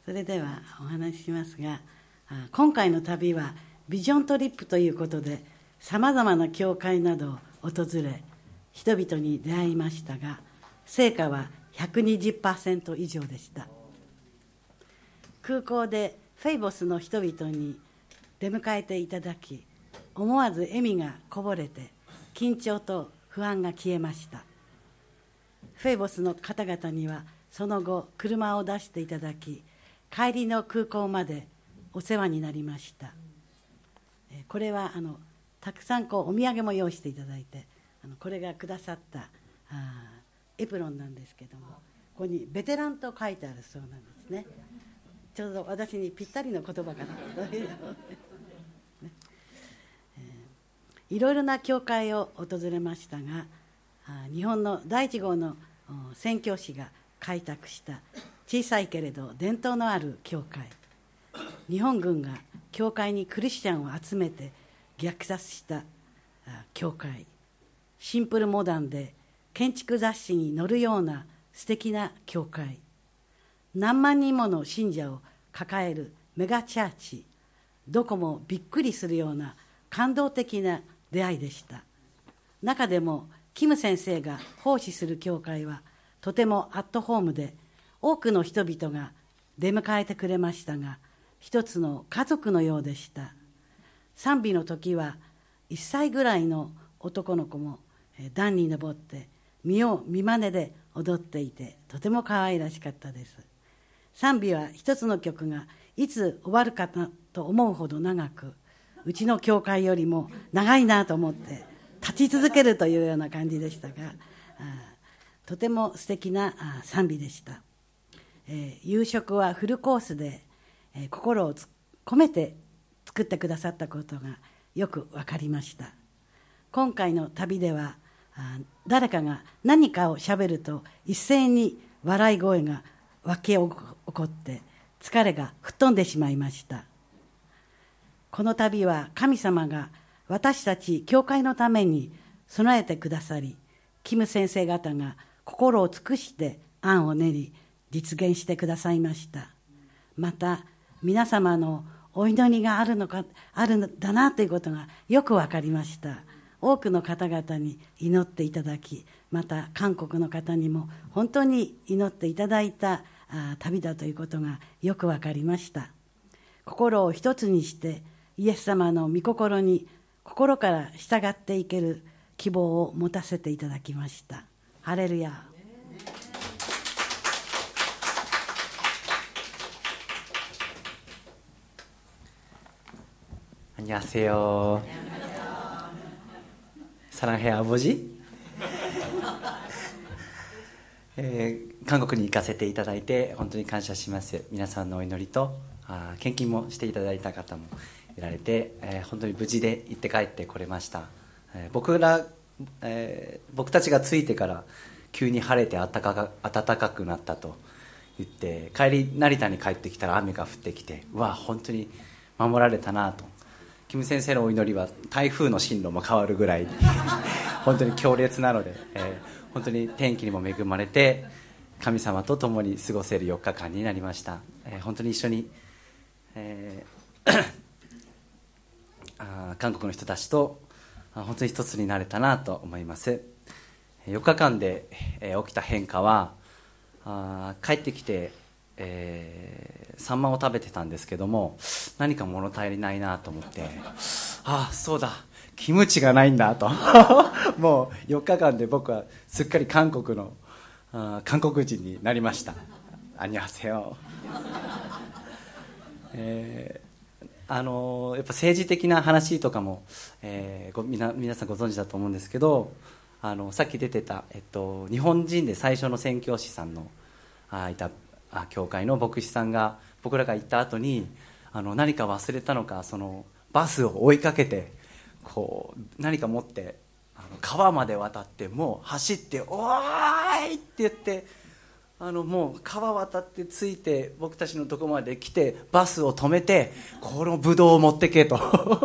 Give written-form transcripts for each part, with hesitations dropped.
それではお話ししますが、今回の旅はビジョントリップということで、さまざまな教会などを訪れ、人々に出会いましたが、成果は 120% 以上でした。空港でフェイボスの人々に出迎えていただき、思わず笑みがこぼれて、緊張と不安が消えました。フェイボスの方々にはその後車を出していただき、帰りの空港までお世話になりました。これはたくさんお土産も用意していただいて、これがくださったエプロンなんですけども、ここにベテランと書いてあるそうなんですね。ちょうど私にぴったりの言葉かなといういろいろな教会を訪れましたが、日本の第1号の宣教師が開拓した小さいけれど伝統のある教会、日本軍が教会にクリスチャンを集めて虐殺した教会、シンプルモダンで建築雑誌に載るような素敵な教会、何万人もの信者を抱えるメガチャーチ、どこもびっくりするような感動的な出会いでした。中でもキム先生が奉仕する教会はとてもアットホームで、多くの人々が出迎えてくれましたが、一つの家族のようでした。賛美の時は1歳ぐらいの男の子も段に登って見よう見まねで踊っていて、とても可愛らしかったです。賛美は一つの曲がいつ終わるかなと思うほど長く、うちの教会よりも長いなと思って立ち続けるというような感じでしたが、とても素敵な賛美でした。夕食はフルコースで、心を込めて作ってくださったことがよく分かりました。今回の旅では誰かが何かをしゃべると一斉に笑い声が湧き起こって疲れが吹っ飛んでしまいました。この旅は神様が私たち教会のために備えてくださり、キム先生方が心を尽くして案を練り実現してくださいました。また皆様のお祈りがあるんだなということがよく分かりました。多くの方々に祈っていただき、また韓国の方にも本当に祈っていただいた旅だということがよく分かりました。心を一つにしてイエス様の御心に心から従っていける希望を持たせていただきました。ハレルヤ。 안녕하세요. 사랑해 아버지. 韓国に行かせていただいて本当に感謝します。皆さんのお祈りと献金もしていただいた方もいられて、本当に無事で行って帰ってこれました。僕たちが着いてから急に晴れて暖かくなったと言って、帰り成田に帰ってきたら雨が降ってきて、うわ本当に守られたなと。キム先生のお祈りは台風の進路も変わるぐらい本当に強烈なので、本当に天気にも恵まれて神様と共に過ごせる4日間になりました。本当に一緒に、韓国の人たちと本当に一つになれたなと思います。4日間で、起きた変化は、帰ってきて、サンマを食べてたんですけども、何か物足りないなと思って、そうだキムチがないんだともう4日間で僕はすっかり韓国人になりました。アンニョハセヨ。やっぱ政治的な話とかも、皆さんご存知だと思うんですけど、さっき出てた、日本人で最初の宣教師さんのいた教会の牧師さんが、僕らが行った後に何か忘れたのか、そのバスを追いかけて何か持って川まで渡って、もう走って「おーい!」って言って、もう川渡って着いて僕たちのとこまで来てバスを止めて、このブドウを持ってけと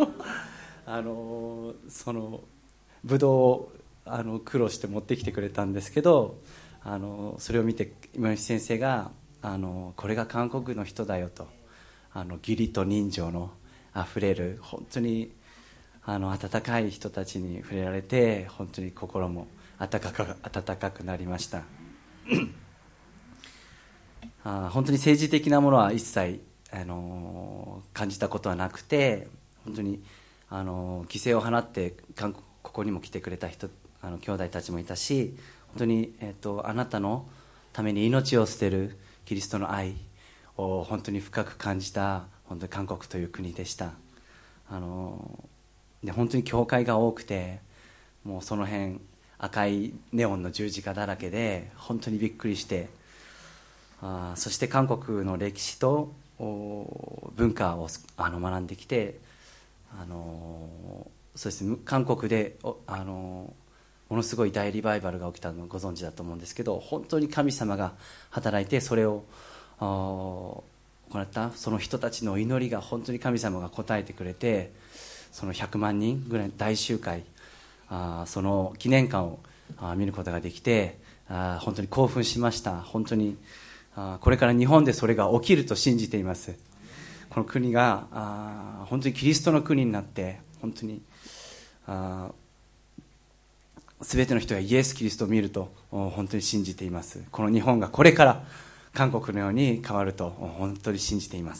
そのブドウを苦労して持ってきてくれたんですけど、それを見て今吉先生がこれが韓国の人だよと、義理と人情のあふれる本当に温かい人たちに触れられて、本当に心も温かくなりました本当に政治的なものは一切、感じたことはなくて、本当に犠牲を払ってここにも来てくれた兄弟たちもいたし、本当に、あなたのために命を捨てるキリストの愛を本当に深く感じた本当に韓国という国でした。で本当に教会が多くて、もうその辺赤いネオンの十字架だらけで本当にびっくりして、そして韓国の歴史と文化を学んできて、そうですね、韓国でものすごい大リバイバルが起きたのをご存知だと思うんですけど、本当に神様が働いてそれを行った、その人たちの祈りが本当に神様が応えてくれて、その100万人ぐらいの大集会、その記念館を見ることができて、本当に興奮しました。本当にこれから日本でそれが起きると信じています。この国が本当にキリストの国になって、本当に全ての人がイエス・キリストを見ると本当に信じています。この日本がこれから韓国のように変わると本当に信じています。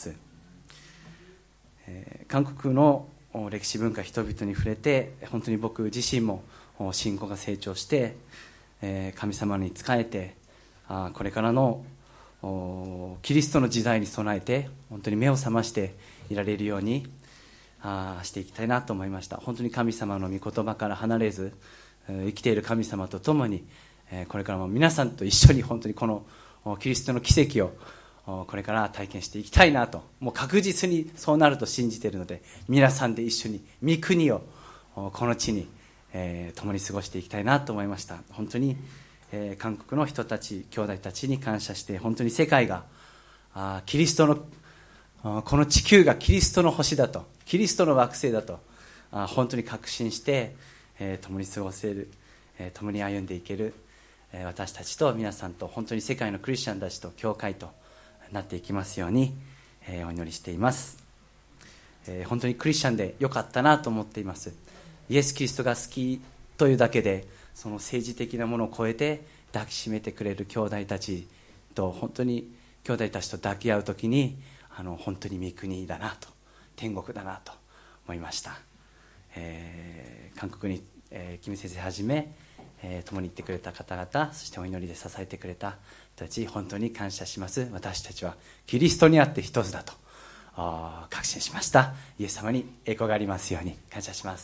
韓国の歴史文化、人々に触れて、本当に僕自身も信仰が成長して、神様に仕えて、これからのキリストの時代に備えて本当に目を覚ましていられるようにしていきたいなと思いました。本当に神様の御言葉から離れず、生きている神様と共に、これからも皆さんと一緒に本当にこのキリストの奇跡をこれから体験していきたいなと、もう確実にそうなると信じているので、皆さんで一緒に御国をこの地に、共に過ごしていきたいなと思いました。本当に、韓国の人たち、兄弟たちに感謝して、本当に世界がキリストのこの地球がキリストの星だと、キリストの惑星だと本当に確信して、共に過ごせる、共に歩んでいける、私たちと皆さんと、本当に世界のクリスチャンたちと教会となっていきますように、お祈りしています。本当にクリスチャンでよかったなと思っています。イエス・キリストが好きというだけで、その政治的なものを超えて抱きしめてくれる兄弟たちと、本当に兄弟たちと抱き合うときに本当に御国だなと、天国だなと思いました。韓国に、キム先生はじめ、共に行ってくれた方々、そしてお祈りで支えてくれた人たち、本当に感謝します。私たちはキリストにあって一つだと確信しました。イエス様に栄光がありますように感謝します。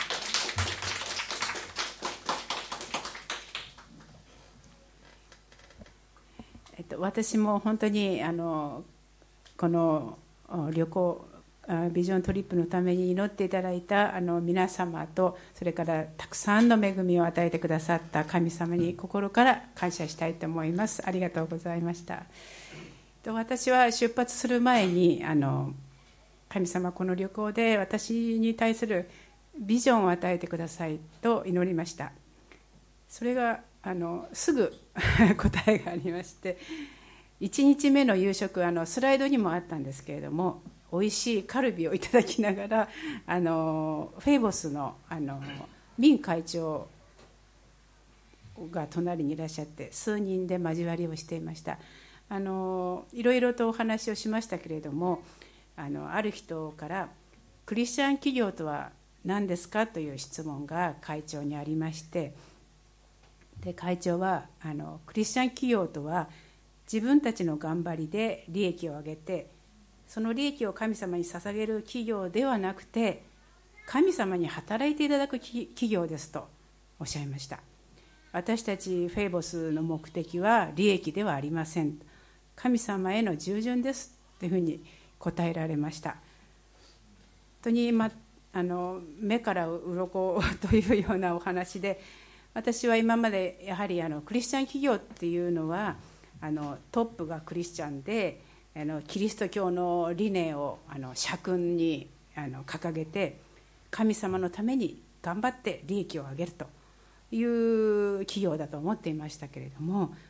私も本当にこの旅行ビジョントリップのために祈っていただいた皆様と、それからたくさんの恵みを与えてくださった神様に心から感謝したいと思います。ありがとうございました。私は出発する前に神様、この旅行で私に対するビジョンを与えてくださいと祈りました。それがすぐ答えがありまして、1日目の夕食スライドにもあったんですけれども、美味しいカルビをいただきながらフェイボスのミン会長が隣にいらっしゃって、数人で交わりをしていました。いろいろとお話をしましたけれども、ある人からクリスチャン企業とは何ですかという質問が会長にありまして、で会長はクリスチャン企業とは自分たちの頑張りで利益を上げて、その利益を神様に捧げる企業ではなくて、神様に働いていただく企業ですとおっしゃいました。私たちフェイボスの目的は利益ではありません、神様への従順ですというふうに答えられました。本当に、目から鱗というようなお話で、私は今までやはりクリスチャン企業っていうのはトップがクリスチャンでキリスト教の理念を社訓に掲げて、神様のために頑張って利益を上げるという企業だと思っていましたけれども、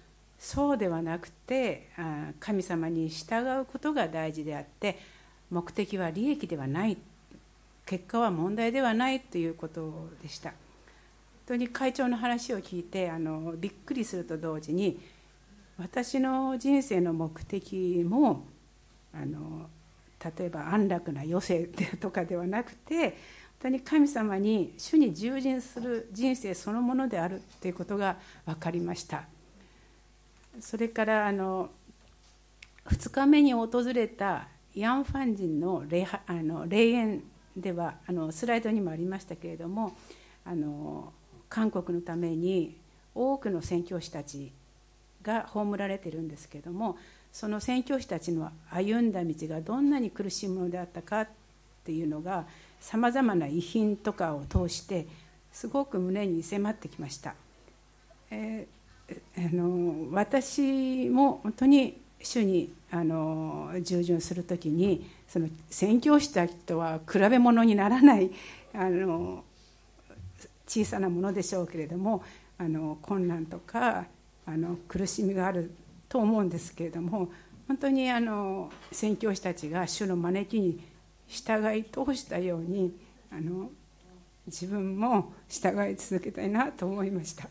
そうではなくて、神様に従うことが大事であって、目的は利益ではない、結果は問題ではないということでした。本当に会長の話を聞いてびっくりすると同時に、私の人生の目的も例えば安楽な余生とかではなくて、本当に神様に主に従順する人生そのものであるということが分かりました。それから2日目に訪れたヤンファン人の霊園ではスライドにもありましたけれども、韓国のために多くの宣教師たちが葬られているんですけれども、その宣教師たちの歩んだ道がどんなに苦しいものであったかっていうのが、さまざまな遺品とかを通してすごく胸に迫ってきました。私も本当に主に従順するときに、その宣教師たちとは比べ物にならない小さなものでしょうけれども、困難とか苦しみがあると思うんですけれども、本当に宣教師たちが主の招きに従い通したように自分も従い続けたいなと思いました。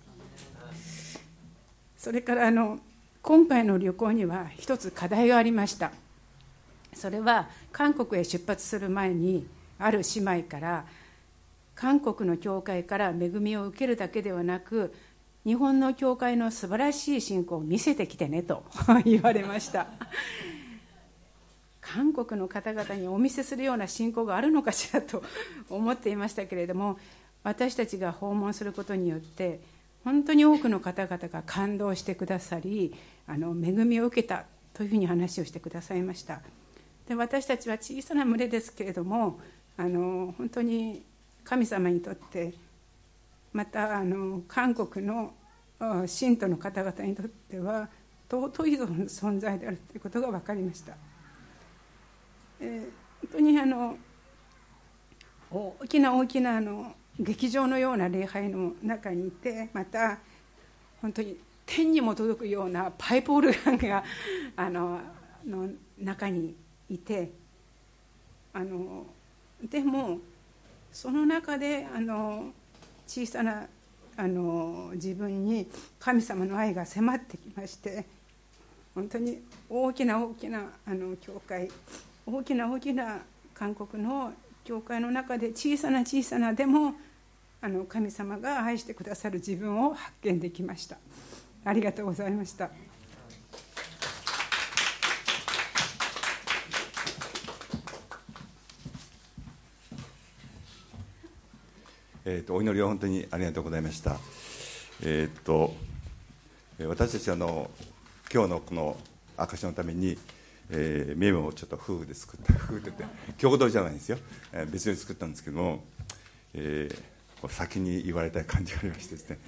それから今回の旅行には一つ課題がありました。それは韓国へ出発する前に、ある姉妹から韓国の教会から恵みを受けるだけではなく、日本の教会の素晴らしい信仰を見せてきてねと言われました。韓国の方々にお見せするような信仰があるのかしらと思っていましたけれども、私たちが訪問することによって本当に多くの方々が感動してくださり、恵みを受けたというふうに話をしてくださいました。で、私たちは小さな群れですけれども、本当に神様にとって、また韓国の信徒の方々にとっては尊い存在であるということが分かりました。本当に大きな劇場のような礼拝の中にいて、また本当に天にも届くようなパイプオルガンがの中にいて、でもその中で小さな自分に神様の愛が迫ってきまして、本当に大きな教会、大きな韓国の教会の中で小さなでも神様が愛してくださる自分を発見できました。ありがとうございました。 お祈りを本当にありがとうございました。私たち今日のこの証のために、メモをちょっと夫婦で作った、夫婦って言って共同じゃないんですよ、別に作ったんですけども、先に言われたい感じがありましてですね、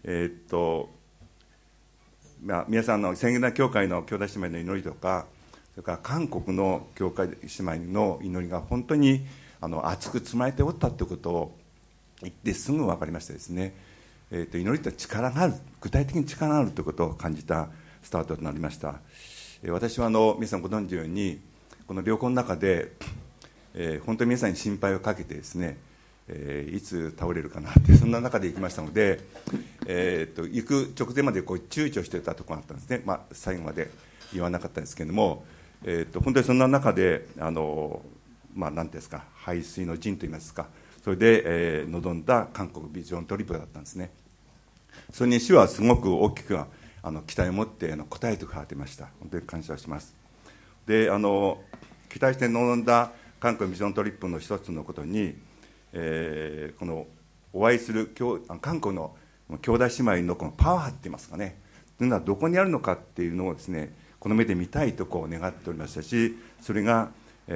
皆さんの宣言台教会の兄弟姉妹の祈りとか、それから韓国の教会姉妹の祈りが本当に熱く包まれておったということを言ってすぐ分かりましてですね、祈りって力がある、具体的に力があるということを感じたスタートとなりました。私は皆さんご存知のように、この旅行の中で、本当に皆さんに心配をかけてですね、いつ倒れるかなって、そんな中で行きましたので、行く直前まで躊躇していたところがあったんですね。最後まで言わなかったんですけれども、本当にそんな中で何ていうんですか、背水の陣といいますか、それで、臨んだ韓国ビジョントリップだったんですね。それに主はすごく大きく期待を持って答えてくれていました。本当に感謝します。で、期待して臨んだ韓国ビジョントリップの一つのことに、このお会いする韓国の兄弟姉妹のこのパワーって言いますかね、というのはどこにあるのかっていうのをですね、この目で見たいと願っておりましたし、それが、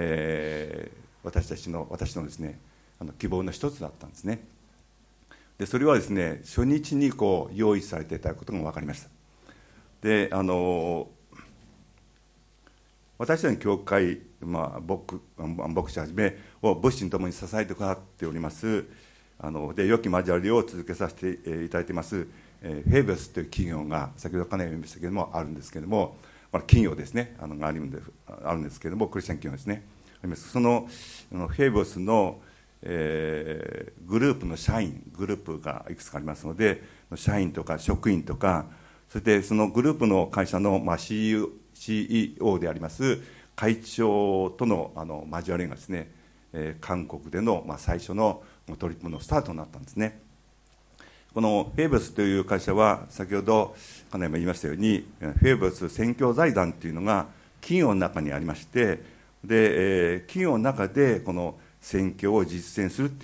私のですね、希望の一つだったんですね。でそれはですね、初日に用意されていたことが分かりました。で私たちの教会、牧師はじめを物心ともに支えてくださっております、で良き交わりを続けさせていただいていますフェイブスという企業が先ほどかなり言いましたけれどもあるんですけれども、企業ですね、があるんですけれども、クリスチャン企業ですね。そのフェイブスの、グループの社員グループがいくつかありますので、社員とか職員とか、そしてそのグループの会社の、CEO であります会長との交わりがですね、韓国での、最初のトリップのスタートになったんですね。このフェイブスという会社は先ほどかなりも言いましたように、フェイブス宣教財団というのが企業の中にありまして、で、企業の中でこの宣教を実践するっていう、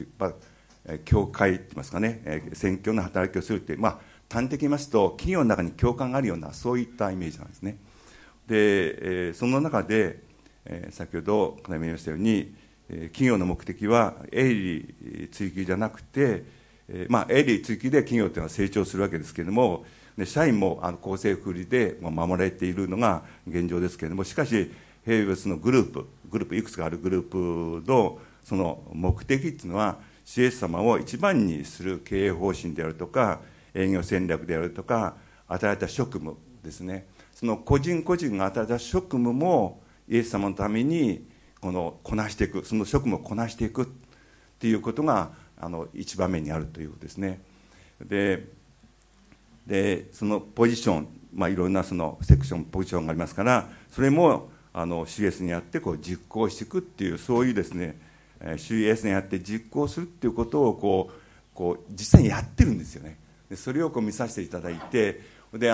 教会って言いますかね、宣教の働きをするっていう、端的に言いますと企業の中に教会があるようなそういったイメージなんですね。で、その中で、先ほどかなりも言いましたように、企業の目的は営利追求じゃなくて、営利追求で企業というのは成長するわけですけれども、社員も公正福利で守られているのが現状ですけれども、しかしフェイブスのグループいくつかあるグループのその目的っていうのは、主イエス様を一番にする経営方針であるとか、営業戦略であるとか、与えた職務ですね、その個人個人が与えた職務もイエス様のためにこなしていく、その職務をこなしていくっていうことが一番目にあるということですね。でそのポジション、いろんなそのセクションポジションがありますから、それも主イエスにあって実行していくっていう、そういうですね、主イエスにあって実行するっていうことを実際にやってるんですよね。でそれを見させていただいて、で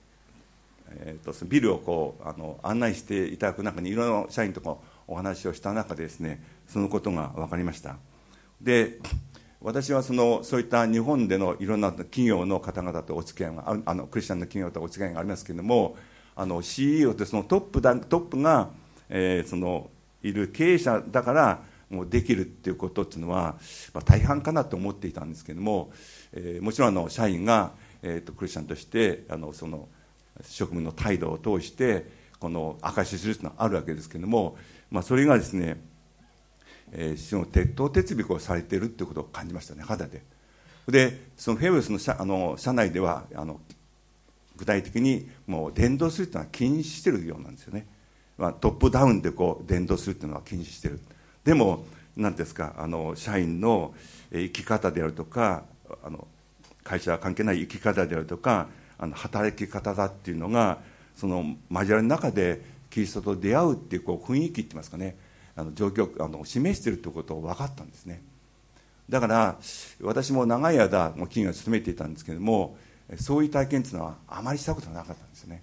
ビルを案内していただく中にいろいろ社員とお話をした中でですね、そのことが分かりました。で私はそういった日本でのいろんな企業の方々とお付き合いがクリスチャンの企業とお付き合いがありますけれども、CEO ってそのトップが、そのいる経営者だからもうできるっていうことっていうのは、大半かなと思っていたんですけれども、もちろん社員が、クリスチャンとしてその職務の態度を通して証しするというのはあるわけですけれども、それがですね、その徹頭徹尾をされているということを感じましたね、肌で。でそのフェイブスの社内では具体的にもう伝道するというのは禁止しているようなんですよね。トップダウンで伝道するというのは禁止している。でも何ですか、社員の生き方であるとか、会社は関係ない生き方であるとか、働き方だっていうのがその交わりの中でキリストと出会うっていう雰囲気って言いますかね、状況を示しているということを分かったんですね。だから私も長い間企業に勤めていたんですけれども、そういう体験というのはあまりしたことがなかったんですね。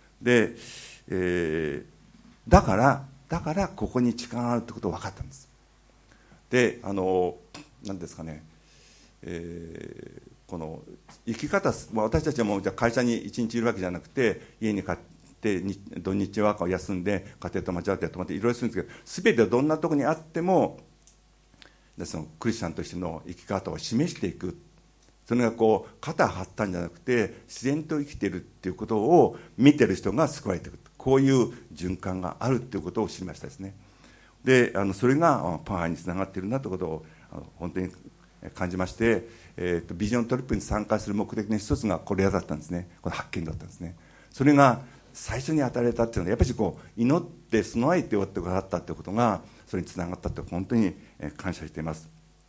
で、だからここに力があるということが分かったんです。で何ですかね、この生き方、私たちはもうじゃ会社に一日いるわけじゃなくて、家に帰って土日は休んで家庭と交わって泊まっていろいろするんですけど、全てどんなところにあってもそのクリスチャンとしての生き方を示していく、それが肩張ったんじゃなくて自然と生きているっていうことを見てる人が救われていく、こういう循環があるっていうことを知りましたですね。でそれがパワーにつながっているなということを本当に感じまして、ビジョントリップに参加する目的の一つがこれだったんですね。この発見だったんですね。それが最初に与えられたっていうのは、やっぱり祈って備えておってくださったということがそれにつながったと本当に感謝しています。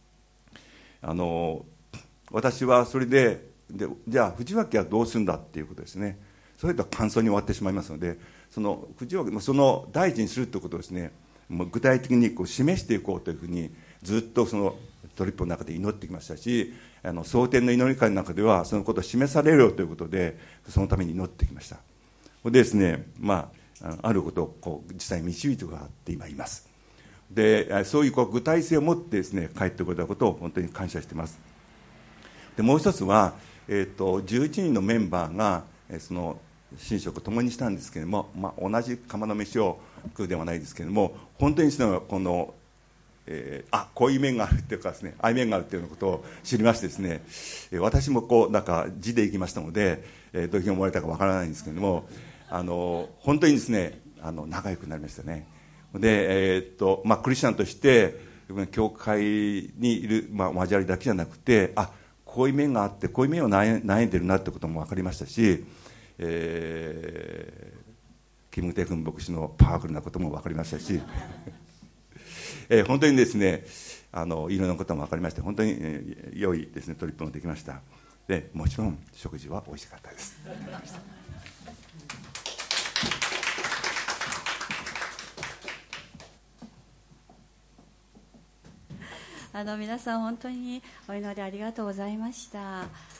私はそれでじゃあ藤脇はどうするんだっていうことですね。それと感想に終わってしまいますので、その藤脇その大事にするということをですね、もう具体的に示していこうというふうにずっとそのトリップの中で祈ってきましたし、蒼天の祈り会の中ではそのことを示されるよということでそのために祈ってきました。でですね、あることを実際に導いてくださって今います。でそういう具体性を持ってですね帰ってくれたことを本当に感謝しています。でもう一つは、11人のメンバーがその寝食を共にしたんですけれども、同じ釜の飯を食うではないですけれども、本当にそのこのこういう面があるというかですね、ああいう面があるというようなことを知りましてですね、私もなんか字で行きましたので、どういうふうに思われたかわからないんですけれども、本当にですね仲良くなりましたね。で、クリスチャンとして教会にいる、交わりだけじゃなくて、 こういう面があってこういう面を悩んでるなってことも分かりましたし、キム・テフン牧師のパワフルなことも分かりましたし本当にですねいろんなことも分かりまして、本当に、良いですねトリップもできました。でもちろん食事は美味しかったです。 皆さん本当にお祈りありがとうございました。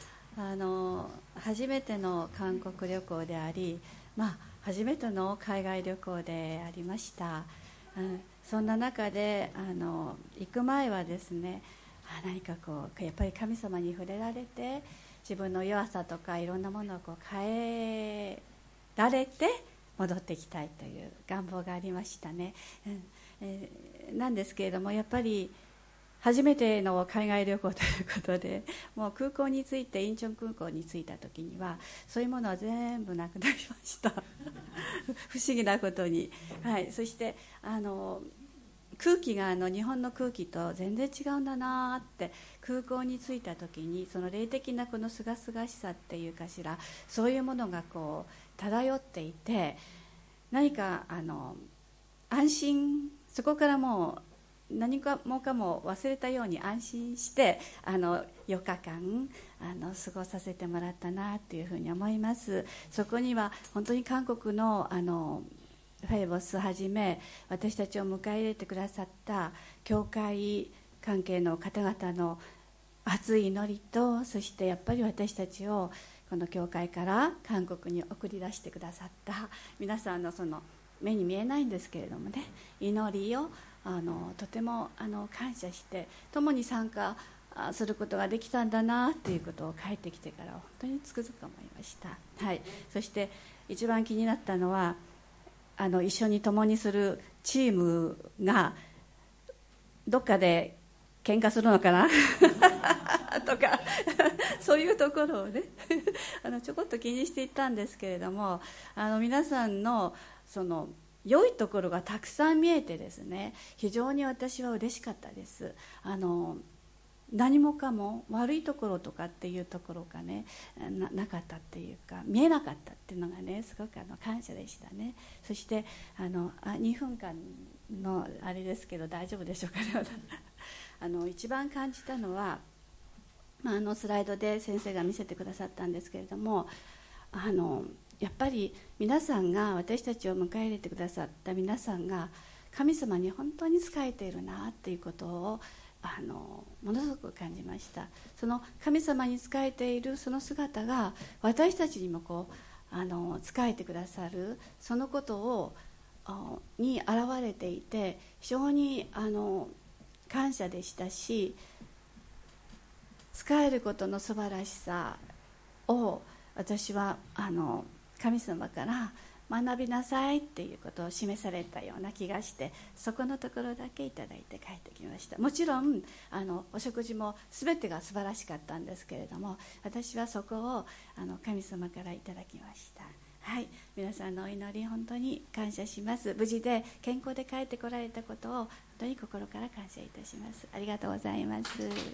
初めての韓国旅行であり、初めての海外旅行でありました。そんな中で行く前はですね、何かやっぱり神様に触れられて、自分の弱さとかいろんなものを変えられて戻ってきたいという願望がありましたね。なんですけれども、やっぱり初めての海外旅行ということで、もう空港に着いてインチョン空港に着いた時にはそういうものは全部なくなりました不思議なことに、そして空気が日本の空気と全然違うんだなって空港に着いた時に、その霊的なこのすがすがしさっていうかしら、そういうものが漂っていて、何か安心、そこからもう何かもかも忘れたように安心して4日間過ごさせてもらったなというふうに思います。そこには本当に韓国のフェイボスはじめ私たちを迎え入れてくださった教会関係の方々の熱い祈りと、そしてやっぱり私たちをこの教会から韓国に送り出してくださった皆さんのその目に見えないんですけれどもね、祈りをとても感謝して共に参加することができたんだなということを帰ってきてから本当につくづく思いました。そして一番気になったのは一緒に共にするチームがどっかで喧嘩するのかなとかそういうところをねちょこっと気にしていったんですけれども、皆さんのその良いところがたくさん見えてですね、非常に私は嬉しかったです。何もかも悪いところとかっていうところがね なかったっていうか、見えなかったっていうのがね、すごく感謝でしたね。そして2分間のあれですけど大丈夫でしょうかね一番感じたのは、スライドで先生が見せてくださったんですけれども、やっぱり皆さんが、私たちを迎え入れてくださった皆さんが神様に本当に仕えているなっていうことをものすごく感じました。その神様に仕えているその姿が私たちにも仕えてくださる、そのことをに現れていて、非常に感謝でしたし、仕えることの素晴らしさを私は神様から学びなさいっていうことを示されたような気がして、そこのところだけいただいて帰ってきました。もちろんお食事も全てが素晴らしかったんですけれども、私はそこを神様からいただきました。皆さんのお祈り本当に感謝します。無事で健康で帰ってこられたことを本当に心から感謝いたします。ありがとうございます。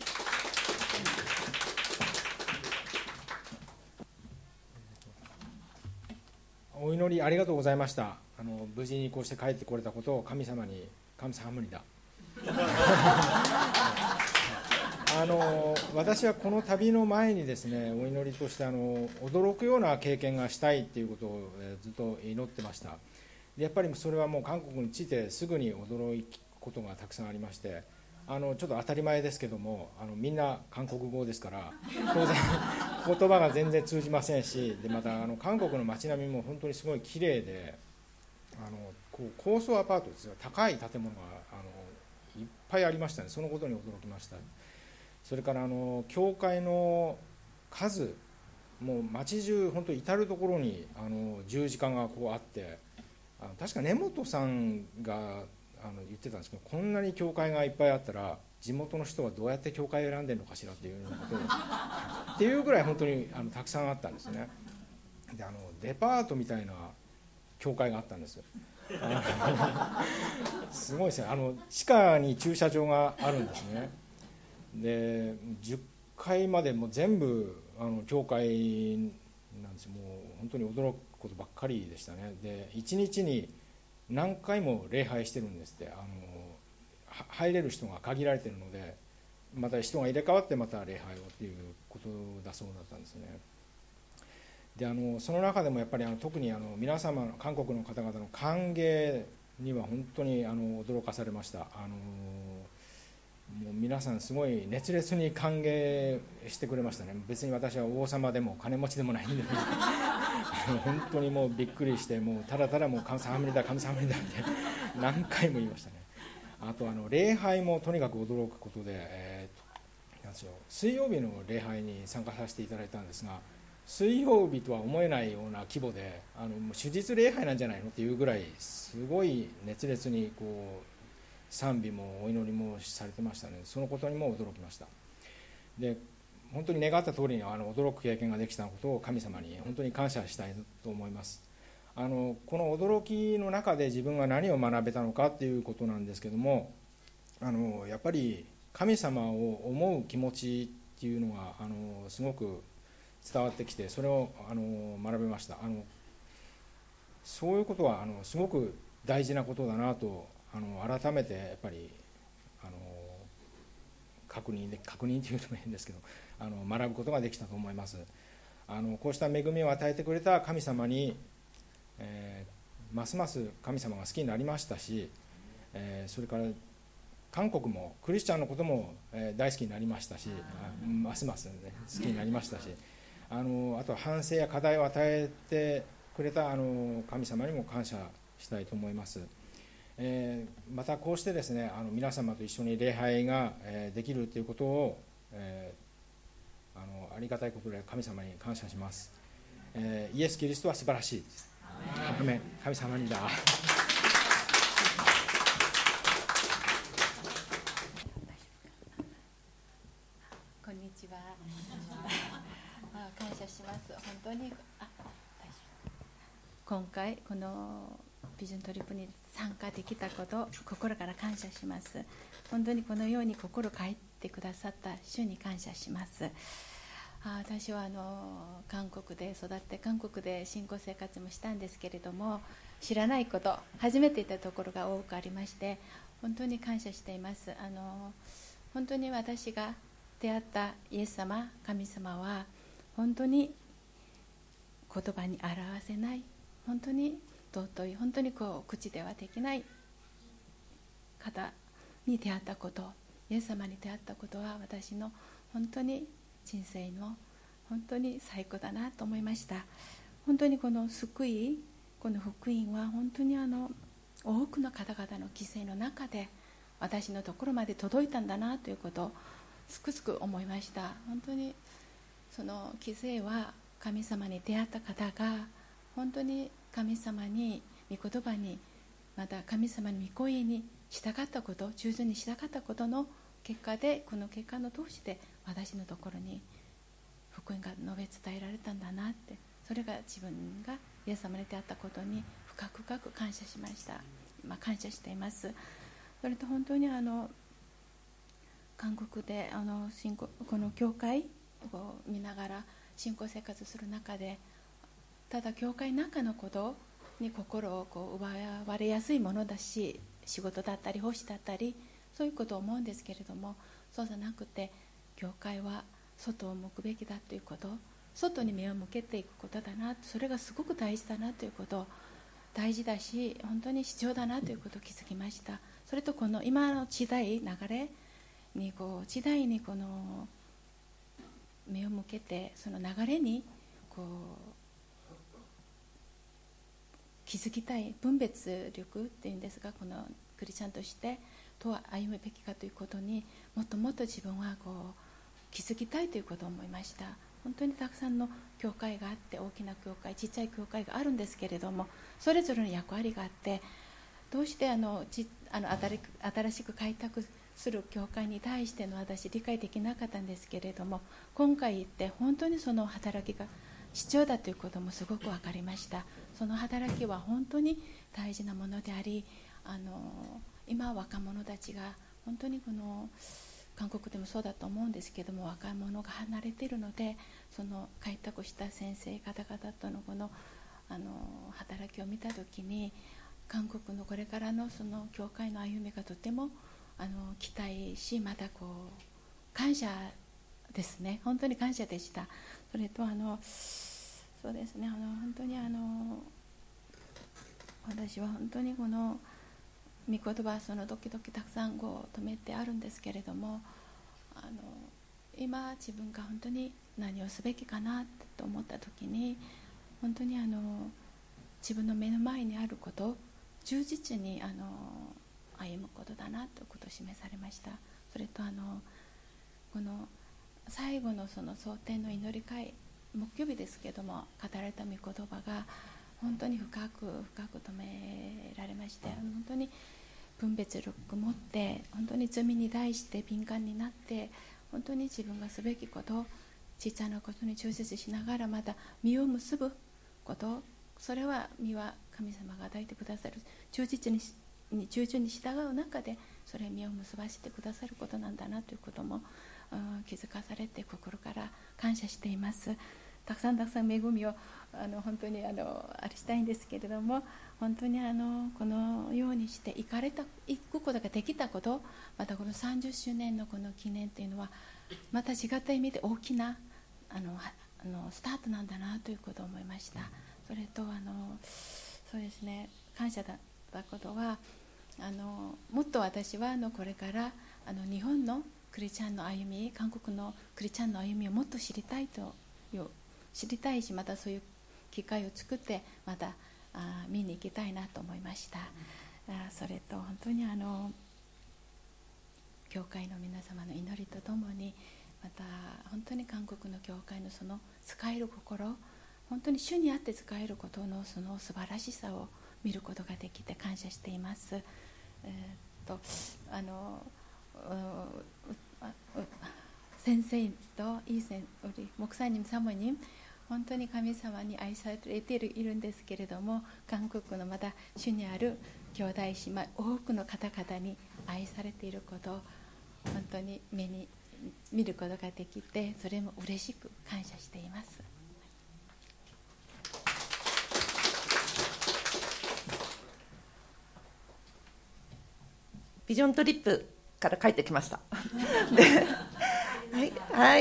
お祈りありがとうございました。無事にこうして帰ってこれたことを神様に感謝ハムニだ私はこの旅の前にですね、お祈りとして驚くような経験がしたいっていうことをずっと祈ってました。でやっぱりそれはもう韓国に着いてすぐに驚くことがたくさんありまして、ちょっと当たり前ですけどもみんな韓国語ですから当然言葉が全然通じませんし、でまた韓国の街並みも本当にすごい綺麗で、高層アパートですよ、高い建物がいっぱいありましたね。そのことに驚きました。それから教会の数もう街中本当に至る所に十字架があって、確か根本さんが言ってたんですけど、こんなに教会がいっぱいあったら地元の人はどうやって教会を選んでるのかしらっていうようなことをっていうぐらい本当にたくさんあったんですね。でデパートみたいな教会があったんですすごいですね。地下に駐車場があるんですね。で10 階までもう全部教会なんですよ。もう本当に驚くことばっかりでしたね。で1日に何回も礼拝してるんですって。入れる人が限られているので、また人が入れ替わってまた礼拝をっていうことだそうだったんですね。でその中でもやっぱり特に皆様の韓国の方々の歓迎には本当に驚かされました。もう皆さんすごい熱烈に歓迎してくれましたね。別に私は王様でも金持ちでもないんで本当にもうびっくりして、もうただただもう神様だ神様だって何回も言いましたね。あと礼拝もとにかく驚くことで、なんですよ、水曜日の礼拝に参加させていただいたんですが、水曜日とは思えないような規模でもう手術礼拝なんじゃないのっていうぐらいすごい熱烈にこう賛美もお祈りもされてましたね。そのことにも驚きました。で本当に願った通りに驚く経験ができたことを神様に本当に感謝したいと思います。この驚きの中で自分が何を学べたのかっていうことなんですけども、やっぱり神様を思う気持ちっていうのがすごく伝わってきて、それを学べました。そういうことはすごく大事なことだなと改めてやっぱり確認というのも変ですけど学ぶことができたと思います。こうした恵みを与えてくれた神様に、ますます神様が好きになりましたし、それから韓国もクリスチャンのことも大好きになりましたし、ますます、ね、好きになりましたし、あと反省や課題を与えてくれた神様にも感謝したいと思います。またこうしてですね皆様と一緒に礼拝ができるということをありがたいことで神様に感謝します。イエス・キリストは素晴らしいです。アメン。神様にだ。 こんにちは。感謝します。本当に今回このビジョントリップに参加できたこと心から感謝します。本当にこのように心を変えてくださった主に感謝します。私は韓国で育って韓国で信仰生活もしたんですけれども、知らないこと初めて行ったところが多くありまして、本当に感謝しています。本当に私が出会ったイエス様、神様は本当に言葉に表せない、本当に尊い、本当に口ではできない方に出会ったこと、イエス様に出会ったことは私の本当に人生の本当に最高だなと思いました。本当にこの救い、この福音は本当に多くの方々の犠牲の中で私のところまで届いたんだなということをつくづく思いました。本当にその犠牲は神様に出会った方が本当に神様に御言葉にまた神様の御声に従ったこと、従順に従ったことの結果で、この結果の通して私のところに福音が述べ伝えられたんだなって、それが自分がイエス様に出会ったことに深く感謝しました。感謝しています。それと本当に韓国でこの教会を見ながら信仰生活する中で、ただ教会の中のことに心を奪われやすいものだし、仕事だったり奉仕だったりそういうことを思うんですけれども、そうじゃなくて教会は外を向くべきだということ、外に目を向けていくことだな、それがすごく大事だなということ、大事だし本当に必要だなということを気づきました。それとこの今の時代流れに時代に目を向けて、その流れに気づきたい、分別力っていうんですが、このクリスチャンとしてどう歩むべきかということにもっともっと自分は気づきたいということを思いました。本当にたくさんの教会があって、大きな教会、ちっちゃい教会があるんですけれども、それぞれの役割があって、どうして新しく開拓する教会に対しての私理解できなかったんですけれども、今回行って本当にその働きが必要だということもすごく分かりました。その働きは本当に大事なものであり、今若者たちが本当に韓国でもそうだと思うんですけども、若い者が離れているので、その開拓した先生方々とのこの働きを見たときに、韓国のこれからのその教会の歩みがとても期待し、またこう感謝ですね。本当に感謝でした。それとそうですね、本当に私は本当にこの御言葉、その時々たくさんこう止めてあるんですけれども、今自分が本当に何をすべきかなと思った時に、本当に自分の目の前にあること、忠実に歩むことだなということを示されました。それとこの最後のその蒼天の祈り会、木曜日ですけども語られた御言葉が本当に深く止められまして、本当に分別力を持って、本当に罪に対して敏感になって、本当に自分がすべきこと、小さなことに忠実しながら、また実を結ぶこと、それは実は神様が与えてくださる、忠実に従う中で、それ実を結ばせてくださることなんだなということも気づかされて、心から感謝しています。たくさん恵みを本当にあれしたいんですけれども、本当にこのようにして行くことができたこと、またこの30周年のこの記念というのはまた違った意味で大きなスタートなんだなということを思いました。それとそうですね、感謝だったことはもっと私はこれから日本のクリスチャンの歩み、韓国のクリスチャンの歩みをもっと知りたいし、またそういう機会を作ってまた見に行きたいなと思いました。それと本当に教会の皆様の祈りとともに、また本当に韓国の教会のその使える心、本当に主にあって使えることのその素晴らしさを見ることができて感謝しています。先生と목사님、サモニ、本当に神様に愛されているんですけれども、韓国のまた主にある兄弟姉妹、多くの方々に愛されていることを本当に目に見ることができて、それも嬉しく感謝しています。 ビジョントリップから帰ってきましたで、はい、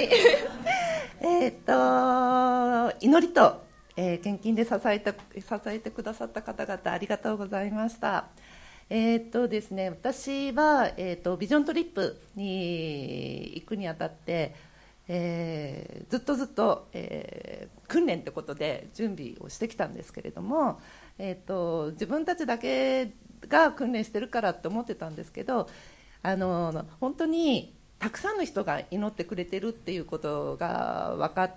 祈りと、献金で支えてくださった方々、ありがとうございました。ですね、私は、ビジョントリップに行くにあたって、ずっと、訓練ってことで準備をしてきたんですけれども、自分たちだけが訓練してるからって思ってたんですけど、本当にたくさんの人が祈ってくれてるっていうことが分かって、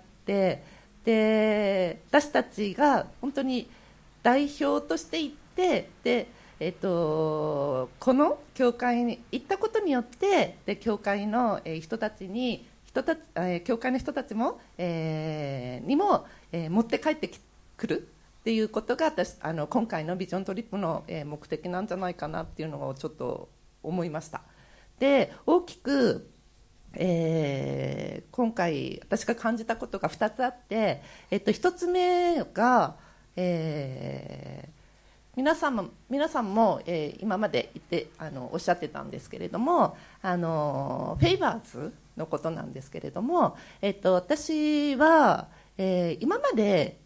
で私たちが本当に代表として行って、でこの教会に行ったことによって、で教会の人たち教会の人たちも、にも、持って帰ってくるっていうことが今回のビジョントリップの、目的なんじゃないかなっていうのをちょっと思いました。で大きく、今回私が感じたことが2つあって、1つ目が、皆さんも、今まで言っておっしゃってたんですけれども、フェイバーズのことなんですけれども、私は、今まで、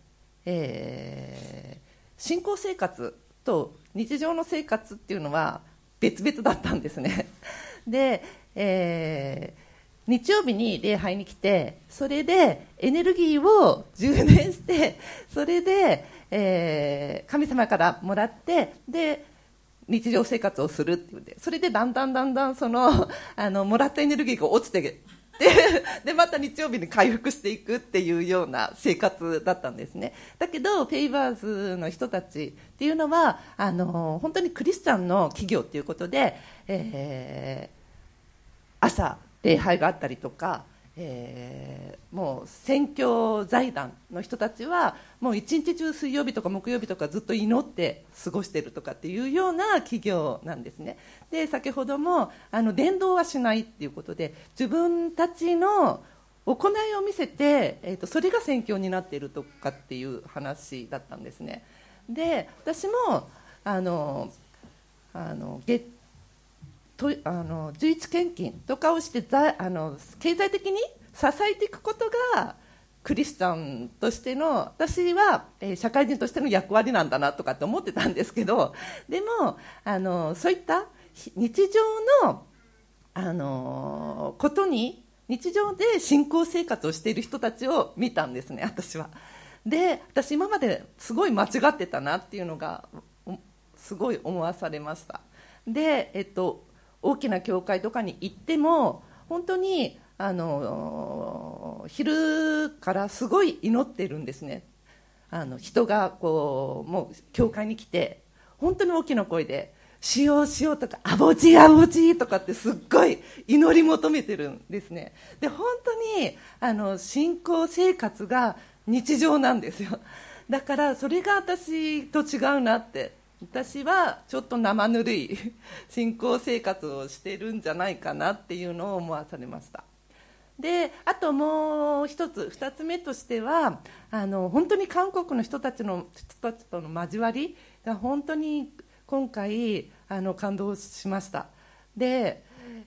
信仰生活と日常の生活っていうのは別々だったんですね。で、日曜日に礼拝に来て、それでエネルギーを充電して、それで、神様からもらって、で日常生活をするっていうで、それでだんだんそのもらったエネルギーが落ちてでまた日曜日に回復していくっていうような生活だったんですね。だけどフェイバーズの人たちっていうのは本当にクリスチャンの企業っていうことで、朝礼拝があったりとか、 もう宣教財団の人たちはもう一日中水曜日とか木曜日とかずっと祈って過ごしているとかっていうような企業なんですね。で先ほども伝道はしないっていうことで自分たちの行いを見せて、それが宣教になっているとかっていう話だったんですね。で私も随一献金とかをして経済的に支えていくことがクリスチャンとしての私は、社会人としての役割なんだなとかって思ってたんですけど、でもそういった日常の、ことに日常で信仰生活をしている人たちを見たんですね、私は。で私今まですごい間違ってたなっていうのがすごい思わされました。で、大きな教会とかに行っても本当に昼からすごい祈ってるんですね。人がこうもう教会に来て本当に大きな声でしようしようとかアボジアボジとかってすっごい祈り求めてるんですね。で本当に信仰生活が日常なんですよ。だからそれが私と違うなって、私はちょっと生ぬるい信仰生活をしてるんじゃないかなっていうのを思わされました。であともう2つ目としては本当に韓国の人たちとの交わりが本当に今回感動しました。で、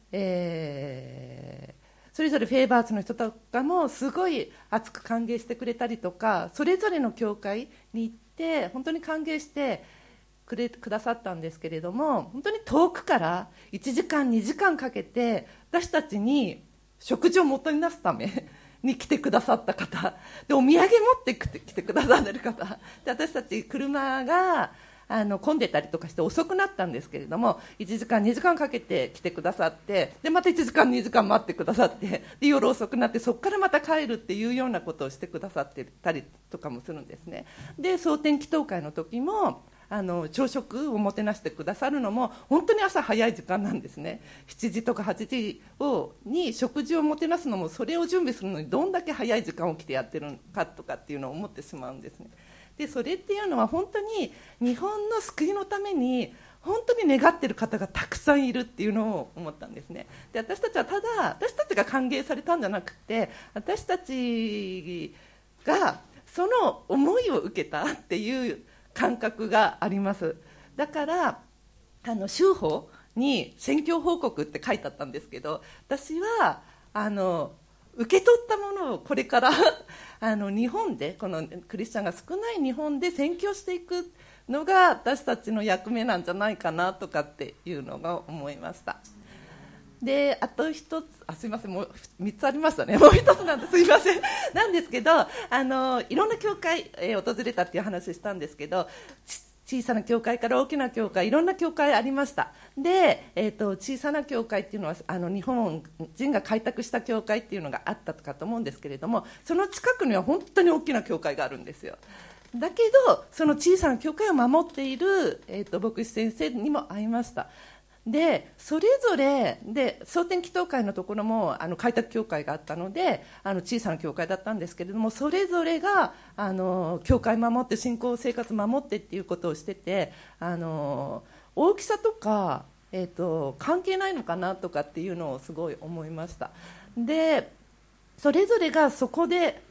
それぞれフェーバーズの人とかもすごい熱く歓迎してくれたりとか、それぞれの教会に行って本当に歓迎してくださったんですけれども、本当に遠くから1時間2時間かけて私たちに食事をもとに出すために来てくださった方で、お土産持ってきてくださってる方で、私たち車が混んでたりとかして遅くなったんですけれども、1時間2時間かけて来てくださって、でまた1時間2時間待ってくださって、で夜遅くなってそこからまた帰るっていうようなことをしてくださってたりとかもするんですね。で蒼天祈祷会の時も朝食をもてなしてくださるのも本当に朝早い時間なんですね。7時とか8時に食事をもてなすのも、それを準備するのにどんだけ早い時間を起きてやってるのかとかっていうのを思ってしまうんですね。でそれっていうのは本当に日本の救いのために本当に願っている方がたくさんいるっていうのを思ったんですね。で私たちはただ私たちが歓迎されたんじゃなくて、私たちがその思いを受けたっていう感覚があります。だから州法に宣教報告って書いてあったんですけど、私は受け取ったものをこれから日本でこのクリスチャンが少ない日本で宣教していくのが私たちの役目なんじゃないかなとかっていうのが思いました。であと一つすいません、もう3つありましたね。もう一つなんですいませんなんですけどいろんな教会、訪れたっていう話したんですけど、小さな教会から大きな教会、いろんな教会ありました。で、小さな教会っていうのは日本人が開拓した教会っていうのがあったかと思うんですけれども、その近くには本当に大きな教会があるんですよ。だけどその小さな教会を守っている、牧師先生にも会いました。でそれぞれで蒼天祈祷会のところも開拓教会があったので小さな教会だったんですけれども、それぞれが教会守って信仰生活守ってっていうことをしてて、大きさとか、関係ないのかなとかっていうのをすごい思いました。でそれぞれがそこで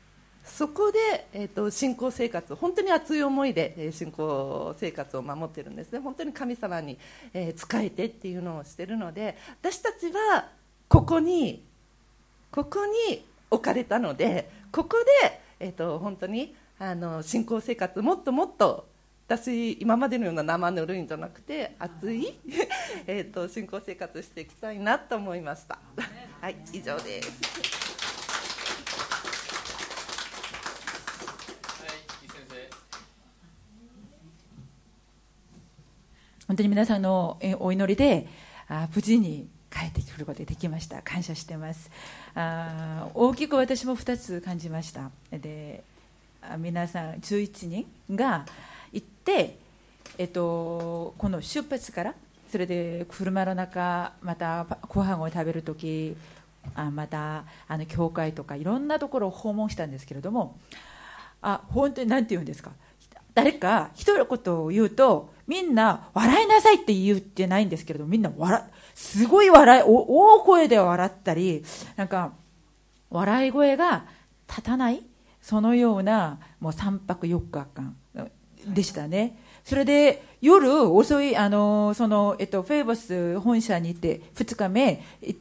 信仰生活、本当に熱い思いで信仰生活を守っているんですね。本当に神様に仕えてっていうのをしているので、私たちはここに置かれたので、ここで、本当に信仰生活もっともっと私今までのような生ぬるいんじゃなくて熱い信仰生活していきたいなと思いましたはい、以上です。 本当に皆さんのお祈りで無事に帰ってくることができました。感謝しています。大きく私も2つ感じました。で皆さん11人が行って、この出発からそれで車の中またご飯を食べるときまた教会とかいろんなところを訪問したんですけれども、本当に何て言うんですか、誰か一言を言うとみんな笑いなさいって言ってないんですけれども、みんなすごい大声で笑ったり、なんか笑い声が立たない、そのようなもう3泊4日間でしたね。それで夜遅いフェーボス本社に行って2日目行って、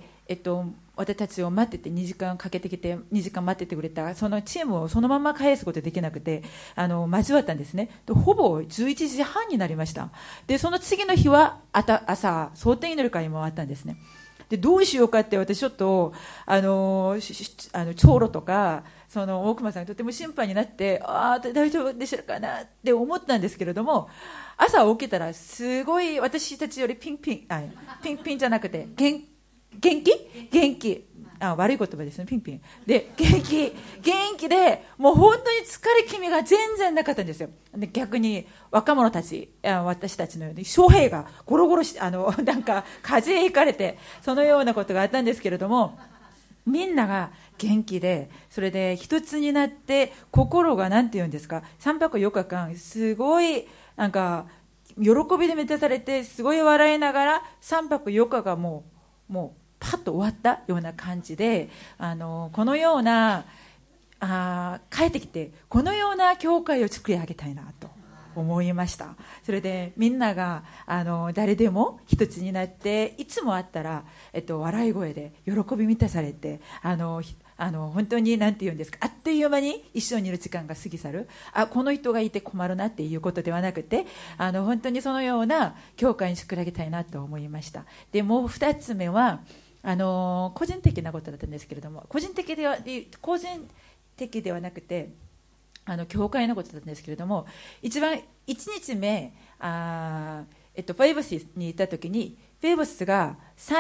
私たちを待ってて2時間かけてきて2時間待っててくれたそのチームをそのまま返すことできなくて交わったんですね。ほぼ11時半になりました。でその次の日は朝蒼天祈り会もあったんですね。でどうしようかって私ちょっと長老とかその大熊さんがとても心配になって大丈夫でしょうかなって思ったんですけれども、朝起きたらすごい私たちよりピンピンじゃなくて元気悪い言葉ですね、ピンピンで元気でもう本当に疲れ気味が全然なかったんですよ。で逆に若者たち私たちのように翔平がゴロゴロしてなんか風邪ひかれてそのようなことがあったんですけれども、みんなが元気でそれで一つになって心がなんて言うんですか、3泊4日間すごいなんか喜びで満たされてすごい笑いながら3泊4日がもうパッと終わったような感じでこのような帰ってきてこのような教会を作り上げたいなと思いました。それでみんなが誰でも一つになっていつも会ったら、笑い声で喜び満たされて本当に何て言うんですか、あっという間に一緒にいる時間が過ぎ去る、この人がいて困るなっていうことではなくて本当にそのような教会に作り上げたいなと思いました。でもう2つ目は個人的なことだったんですけれども、個人的ではなくて教会のことだったんですけれども、1日目フェイボスに行った時にフェイボスが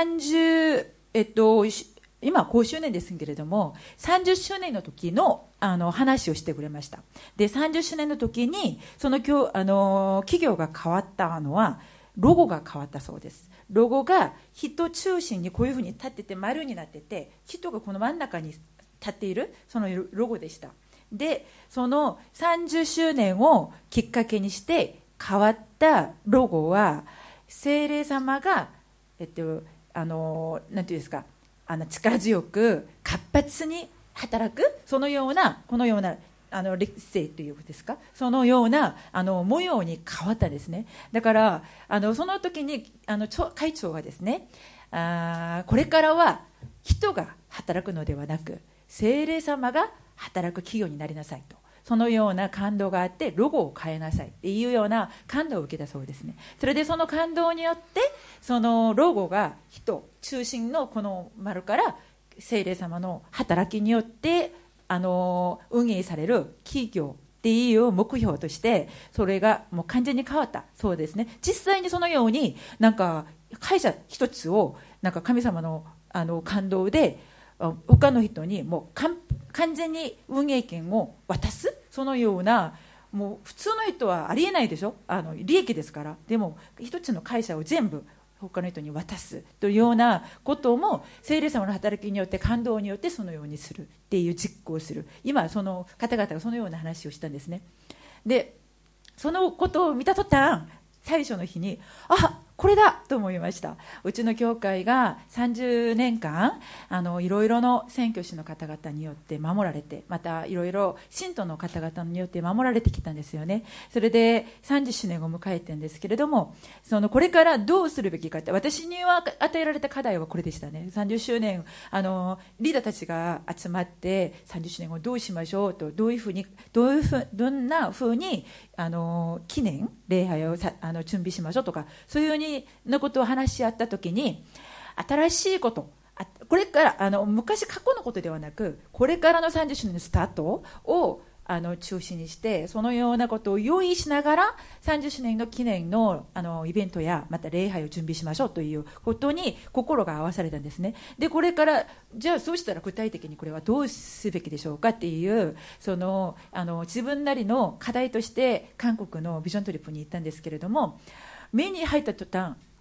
今5周年ですけれども30周年の時の話をしてくれました。で30周年の時にその企業が変わったのはロゴが変わったそうです。ロゴが人中心にこういうふうに立ってて丸になってて人がこの真ん中に立っているそのロゴでした。でその30周年をきっかけにして変わったロゴは聖霊様がなんていうんですか力強く活発に働くこのような劣勢ということですか、そのような模様に変わったんですね。だからその時に会長がですねこれからは人が働くのではなく聖霊様が働く企業になりなさいと、そのような感動があってロゴを変えなさいっていうような感動を受けたそうですね。それでその感動によってそのロゴが人中心のこの丸から聖霊様の働きによって運営される企業っていう目標としてそれがもう完全に変わったそうですね。実際にそのようになんか会社一つをなんか神様の感動で他の人にもう完全に運営権を渡す、そのようなもう普通の人はありえないでしょ、利益ですから。でも一つの会社を全部他の人に渡すというようなことも聖霊様の働きによって感動によってそのようにするっていう実行する、今その方々がそのような話をしたんですね。でそのことを見た途端最初の日にこれだと思いました。うちの教会が30年間いろいろの宣教師の方々によって守られて、またいろいろ信徒の方々によって守られてきたんですよね。それで30周年を迎えてるんですけれども、これからどうするべきかって、私には与えられた課題はこれでしたね。30周年リーダーたちが集まって30周年をどうしましょうと、どんなふうに記念礼拝を準備しましょうとか、そういうのことを話し合ったときに、新しいこと、これから昔過去のことではなくこれからの30周年のスタートを中心にして、そのようなことを用意しながら30周年の記念のイベントやまた礼拝を準備しましょうということに心が合わされたんですね。でこれからじゃあそうしたら具体的にこれはどうすべきでしょうかっていう自分なりの課題として韓国のビジョントリップに行ったんですけれども、目に入った途端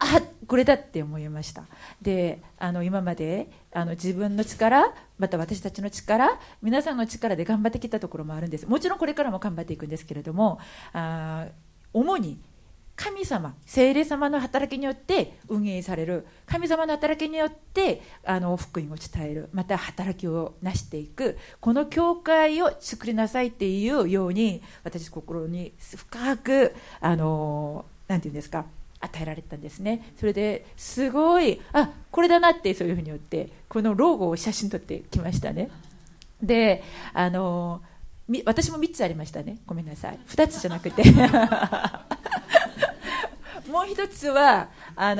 これだって思いました。で、今まで自分の力、また私たちの力、皆さんの力で頑張ってきたところもあるんです。もちろんこれからも頑張っていくんですけれども、主に神様、聖霊様の働きによって運営される、神様の働きによって福音を伝える、また働きを成していく、この教会を作りなさいっていうように、私心に深くなんていうんですか、与えられたんですね。それですごい、これだなって、そういうふうに言ってこのロゴを写真撮ってきましたね。で、私も3つありましたね。ごめんなさい、2つじゃなくてもう一つは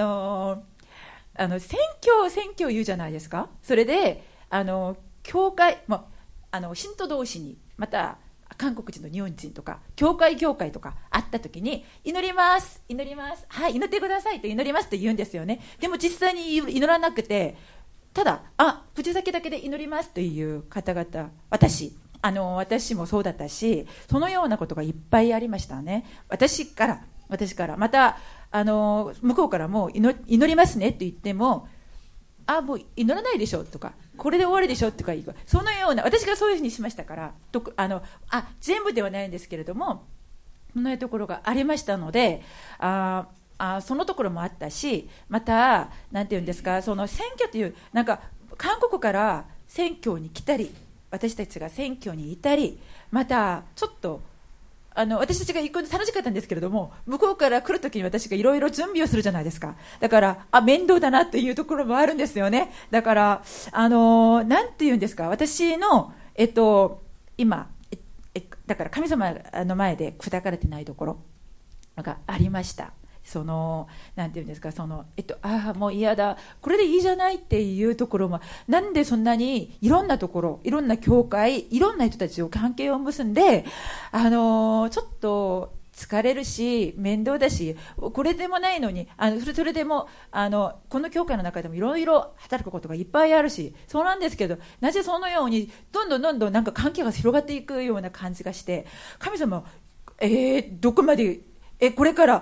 選挙言うじゃないですか。それで教会、信徒同士に、また韓国人と日本人とか教会とか会った時に、祈ります、はい、祈ってくださいと、祈りますって言うんですよね。でも実際に祈らなくて、ただ口先だけで祈りますという方々、私もそうだったし、そのようなことがいっぱいありましたね。私からまた向こうからも祈りますねって言っても、もう祈らないでしょとか、これで終わりでしょとか、そのような、私がそういうふうにしましたから、全部ではないんですけれども、そのようなところがありましたので、そのところもあったし、またなんていうんですか、その選挙という、なんか韓国から選挙に来たり、私たちが選挙にいたり、またちょっと私たちが行くの楽しかったんですけれども、向こうから来るときに私がいろいろ準備をするじゃないですか。だから面倒だなというところもあるんですよね。だからなんていうんですか、私の今だから神様の前で砕かれてないところがありました。なんていうんですか、もう嫌だ、これでいいじゃないっていうところも、なんでそんなにいろんなところ、いろんな教会、いろんな人たちを関係を結んで、ちょっと疲れるし面倒だし、これでもないのにそれでもこの教会の中でもいろいろ働くことがいっぱいあるし、そうなんですけど、なぜそのようにどんどんなんか関係が広がっていくような感じがして、神様どこまでこれから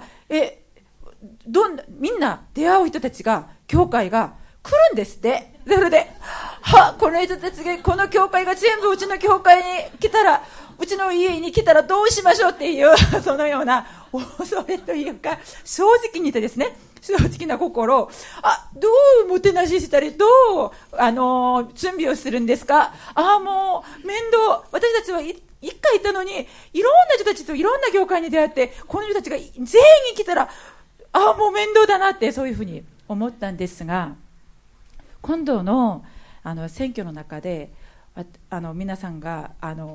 みんな出会う人たちが、教会が来るんですって。それでこの人たちが、この教会が全部うちの教会に来たら、うちの家に来たらどうしましょうっていうそのような恐れというか、正直に言ってですね、正直な心、どうもてなししたり、どう準備をするんですか。もう面倒、私たちは一回行ったのに、いろんな人たちといろんな教会に出会って、この人たちが全員来たらもう面倒だなって、そういうふうに思ったんですが、今度の選挙の中で皆さんが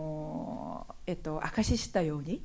証ししたように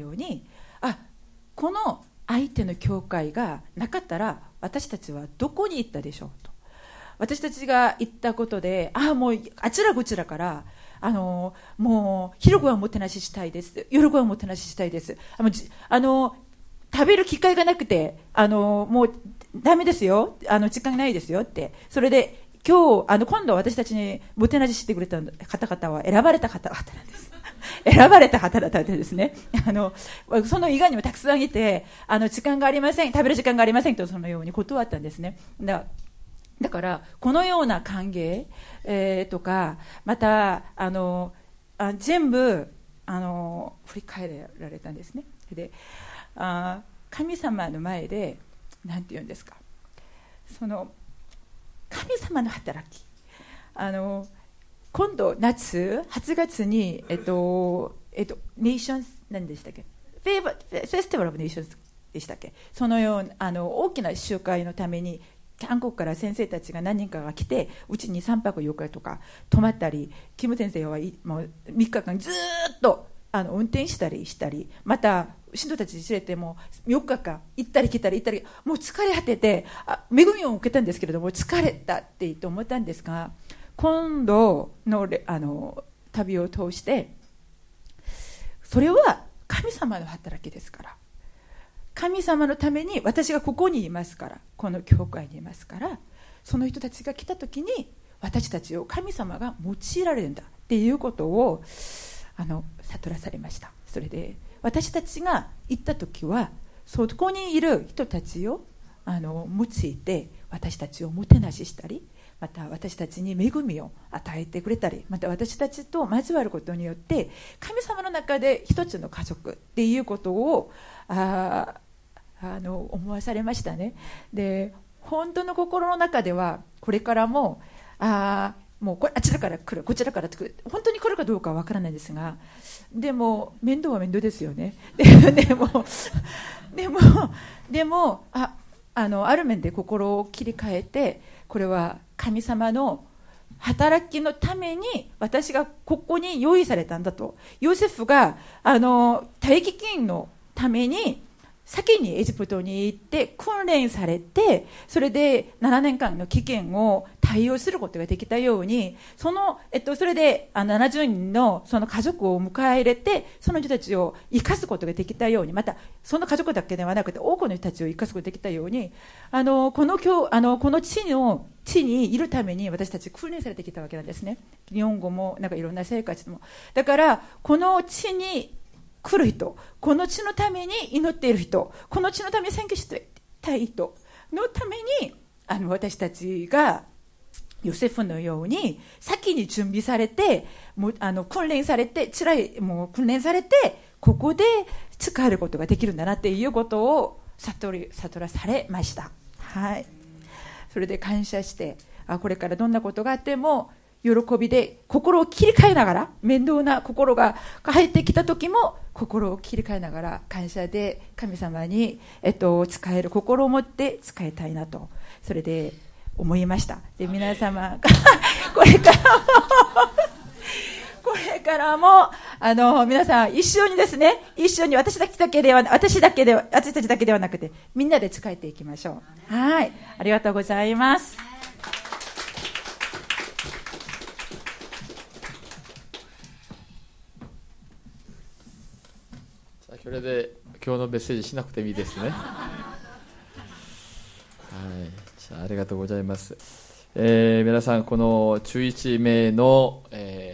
この相手の教会がなかったら私たちはどこに行ったでしょうと。私たちが行ったことでもうあちらこちらからもう昼ごはんもてなししたいです、夜ごはんもてなししたいです、食べる機会がなくてもうダメですよ、時間ないですよって。それで今度私たちにもてなししてくれた方々は選ばれた方々なんです選ばれた方々でですね、その以外にもたくさんいて、時間がありません、食べる時間がありませんと、そのように断ったんですね。だからこのような歓迎、とか、また全部振り返られたんですね。で神様の前でなんて言うんですか、その神様の働き、今度夏8月にネーションズ何でしたっけ、フェスティバルオブネーションズでしたっけ、そのような大きな集会のために韓国から先生たちが何人かが来て、うちに3泊4日とか泊まったり、キム先生はもう3日間ずっと運転したり、また信徒たちに連れても4日間行ったり来たり、もう疲れ果てて恵みを受けたんですけれども、疲れたって言って思ったんですが、今度の旅を通して、それは神様の働きですから、神様のために私がここにいますから、この教会にいますから、その人たちが来た時に私たちを神様が用いられるんだっていうことを悟らされました。それで私たちが行った時は、そこにいる人たちを用いて私たちをもてなししたり、また私たちに恵みを与えてくれたり、また私たちと交わることによって神様の中で一つの家族っていうことを思わされましたね。で、本当の心の中ではこれからももうあちらから来るこちらから来る、本当に来るかどうかは分からないですが、でも面倒は面倒ですよね。でもある面で心を切り替えて、これは神様の働きのために私がここに用意されたんだと。ヨセフが大飢饉のために先にエジプトに行って訓練されて、それで7年間の期限を対応することができたように、それで70人のその家族を迎え入れて、その人たちを生かすことができたように、またその家族だけではなくて多くの人たちを生かすことができたように、この地にいるために私たち訓練されてきたわけなんですね。日本語もなんかいろんな生活も。だからこの地に来る人、この地のために祈っている人、この地のために宣言していたい人のために私たちがヨセフのように先に準備されて、訓練されて訓練されて、ここで使えることができるんだなっていうことを悟らされました。はい。それで感謝して、これからどんなことがあっても喜びで心を切り替えながら、面倒な心が入ってきた時も心を切り替えながら感謝で神様に、使える心を持って使いたいなと、それで思いました。で、皆様これからも皆さん一緒にですね、一緒に私たちだけではなくてみんなで使えていきましょう。はい、ありがとうございます。 それで今日のメッセージしなくてもいいですね。はい、じゃあ、ありがとうございます。皆さん、この11名の、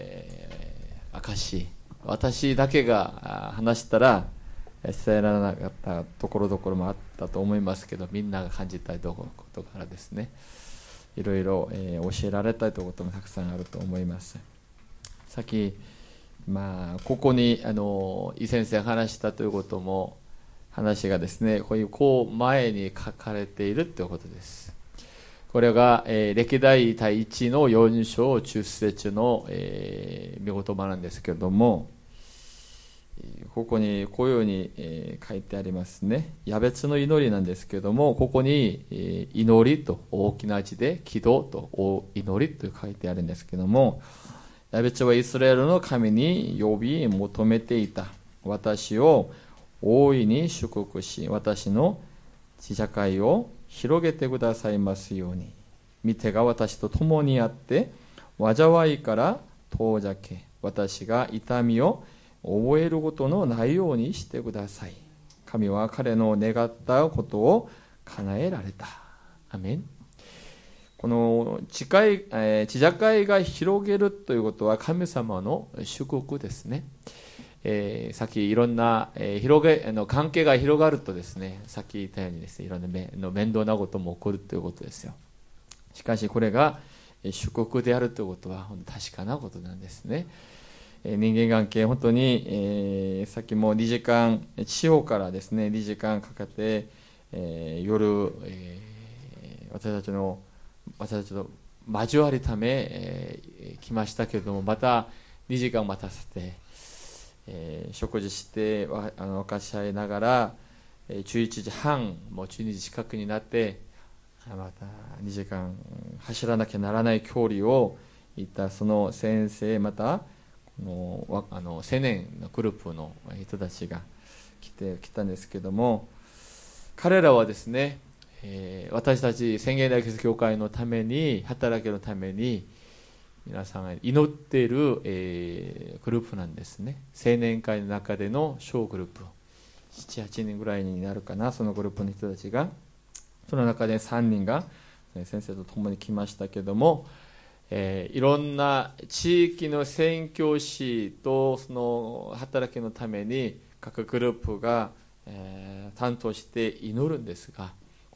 証、私だけが話したら伝えられなかったところもあったと思いますけど、みんなが感じたいことからですね、いろいろ、教えられたいということもたくさんあると思います。さっきここに井先生が話したということも、話がですね、こう前に書かれているということです。これが、歴代第1の4章10節の、御言葉なんですけれども、ここにこういうように、書いてありますね。ヤベツの祈りなんですけれども、ここに、祈りと大きな字で祈祷と祈りと書いてあるんですけれども、ヤベツはイスラエルの神に呼び求めていた。私を大いに祝福し、私の地社会を広げてくださいますように。御手が私と共にあって、災いから遠ざけ、私が痛みを覚えることのないようにしてください。神は彼の願ったことを叶えられた。アメン。この地社会が広げるということは神様の祝福ですね。さっきいろんな、関係が広がるとですね、さっき言ったようにですね、いろんな面倒なことも起こるということですよ。しかしこれが祝福であるということは確かなことなんですね。人間関係、本当に、さっきも2時間、地方からですね、2時間かけて、夜、私たちと交わるため、来ましたけれども、また2時間待たせて、食事して分かち合いながら、11時半、もう12時近くになって、また2時間走らなきゃならない距離を行ったその先生、また青年のグループの人たちが来たんですけども、彼らはですね、私たち宣言大キリスト教会のために、働きのために皆さんが祈っている、グループなんですね。青年会の中での小グループ、7、8人ぐらいになるかな、そのグループの人たちが、その中で3人が先生と共に来ましたけども、いろんな地域の宣教師とその働きのために各グループが、担当して祈るんですが、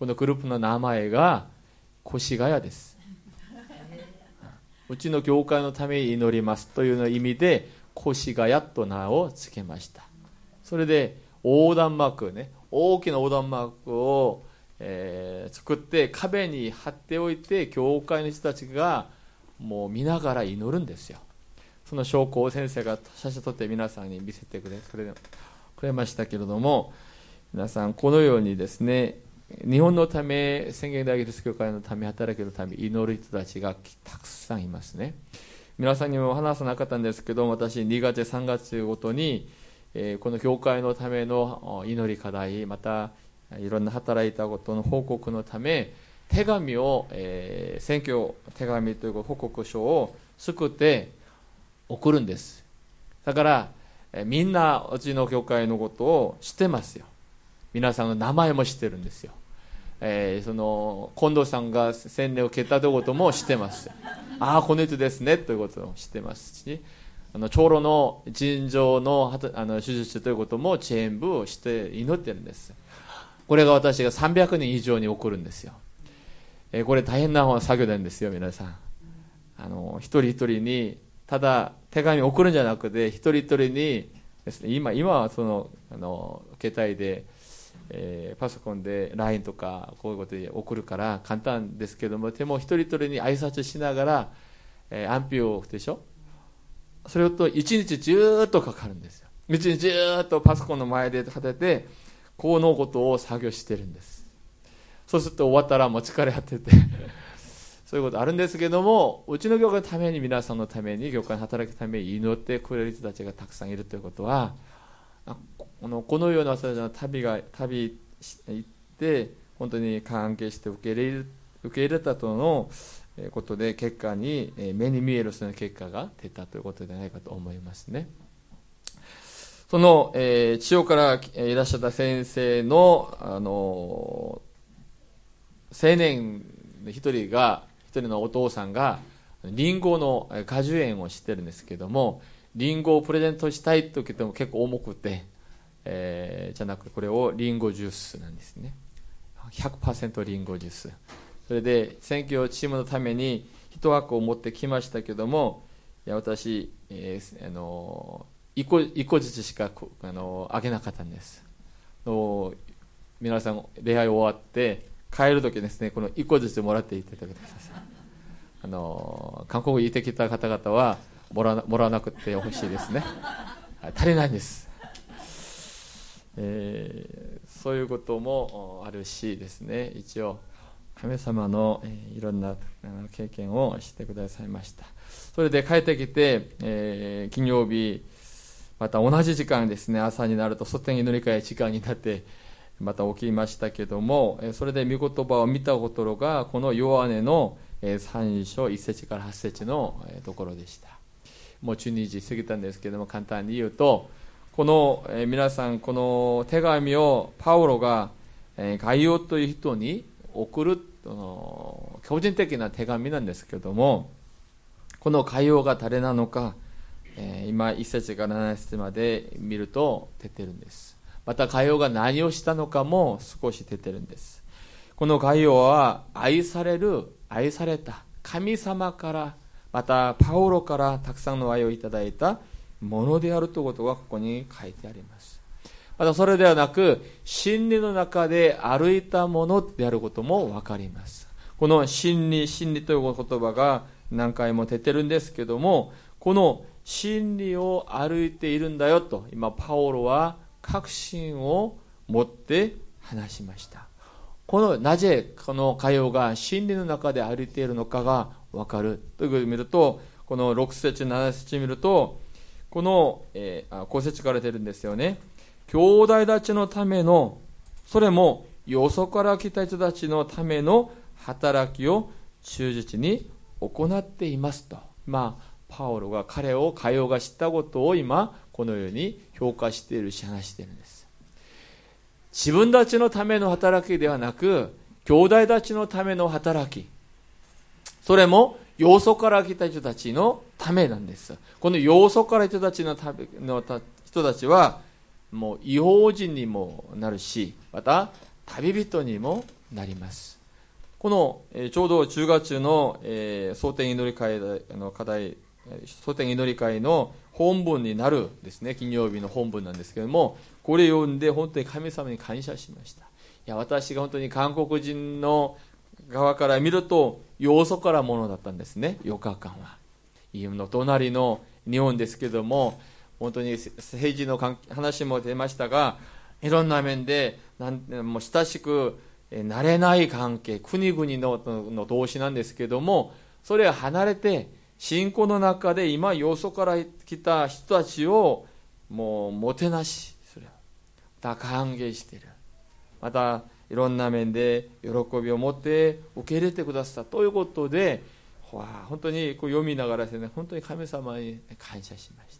このグループの名前が越谷です。うちの教会のために祈りますというの意味で越谷と名を付けました。それで横断幕ね、大きな横断幕を、作って壁に貼っておいて、教会の人たちがもう見ながら祈るんですよ。その証拠を先生が写真撮って皆さんに見せてくれましたけれども、皆さんこのようにですね、日本のため、宣言大キリスト教会のため、働きのため祈る人たちがたくさんいますね。皆さんにも話さなかったんですけど、私2月3月ごとに、この教会のための祈り課題、またいろんな働いたことの報告のため手紙を、選挙手紙という報告書を作って送るんです。だから、みんなうちの教会のことを知ってますよ。皆さんの名前も知ってるんですよ。その近藤さんが洗礼を受けたということも知ってます。ああ、この人ですねということも知ってますし、長老の尋常の手術ということも全部して祈ってるんです。これが私が300人以上に起こるんですよ。これ大変な作業なんですよ、皆さん。一人一人にただ手紙を送るんじゃなくて、一人一人にですね、今はその携帯で、パソコンで LINE とかこういうことで送るから簡単ですけども、でも一人一人に挨拶しながら、安否をでしょ、それと一日ずっとかかるんですよ。一日ずっとパソコンの前で立ててこのことを作業してるんです。そうすると終わったらもう疲れ果ててそういうことあるんですけども、うちの教会のために、皆さんのために、教会の働くために祈ってくれる人たちがたくさんいるということは、このような私たちの旅行って本当に関係して受け入れたとのことで、結果に目に見えるその結果が出たということではないかと思いますね。その、地方からいらっしゃった先生の青年一人のお父さんがリンゴの果樹園をしてるんですけども、リンゴをプレゼントしたいと言っても結構重くて、じゃなくてこれをリンゴジュースなんですね。 100% リンゴジュース。それで選挙チームのために一枠を持ってきましたけども、いや私、一個ずつしかあげなかったんです。皆さん礼拝終わって帰るときですね、この一個ずつもらっていってください。韓国に行ってきた方々はもらわなくてほしいですね。足りないんです。そういうこともあるしですね、一応神様のいろんな経験をしてくださいました。それで帰ってきて、金曜日また同じ時間ですね、朝になると卒点祈り会時間になってまた起きましたけども、それで御言葉を見たことがこのヨハネの3章1節から8節のところでした。もう12時過ぎたんですけども、簡単に言うと、この皆さん、この手紙をパウロがガイオという人に送る個人的な手紙なんですけども、このガイオが誰なのか、今1節から7節まで見ると出てるんです。またガイオが何をしたのかも少し出てるんです。このガイオは愛された神様から、またパウロからたくさんの愛をいただいたものであるということがここに書いてあります。またそれではなく、真理の中で歩いたものであることも分かります。この真理という言葉が何回も出てるんですけども、この真理を歩いているんだよと今パウロは確信を持って話しました。なぜこのガイオが真理の中で歩いているのかが分かるということを見ると、この6節7節見ると、この、5節から出るんですよね。兄弟たちのための、それもよそから来た人たちのための働きを忠実に行っていますと、パウロがガイオが知ったことを今このように評価しているし話しているんです。自分たちのための働きではなく、兄弟たちのための働き、それもよそから来た人たちのためなんです。このよそから来た人たちはもう異邦人にもなるし、また旅人にもなります。この、ちょうど10月の、蒼天祈り会の課題、蒼天祈り会の本文になるですね、金曜日の本文なんですけれども、これを読んで本当に神様に感謝しました。いや、私が本当に韓国人の側から見るとよそからものだったんですね、4日間は。の隣の日本ですけれども、本当に政治の話も出ましたが、いろんな面でもう親しくなれない関係、国々の同士なんですけれども、それを離れて信仰の中で今よそから来た人たちをもうもてなしする、また歓迎している、またいろんな面で喜びを持って受け入れてくださったということで、本当にこう読みながらですね、本当に神様に感謝しました。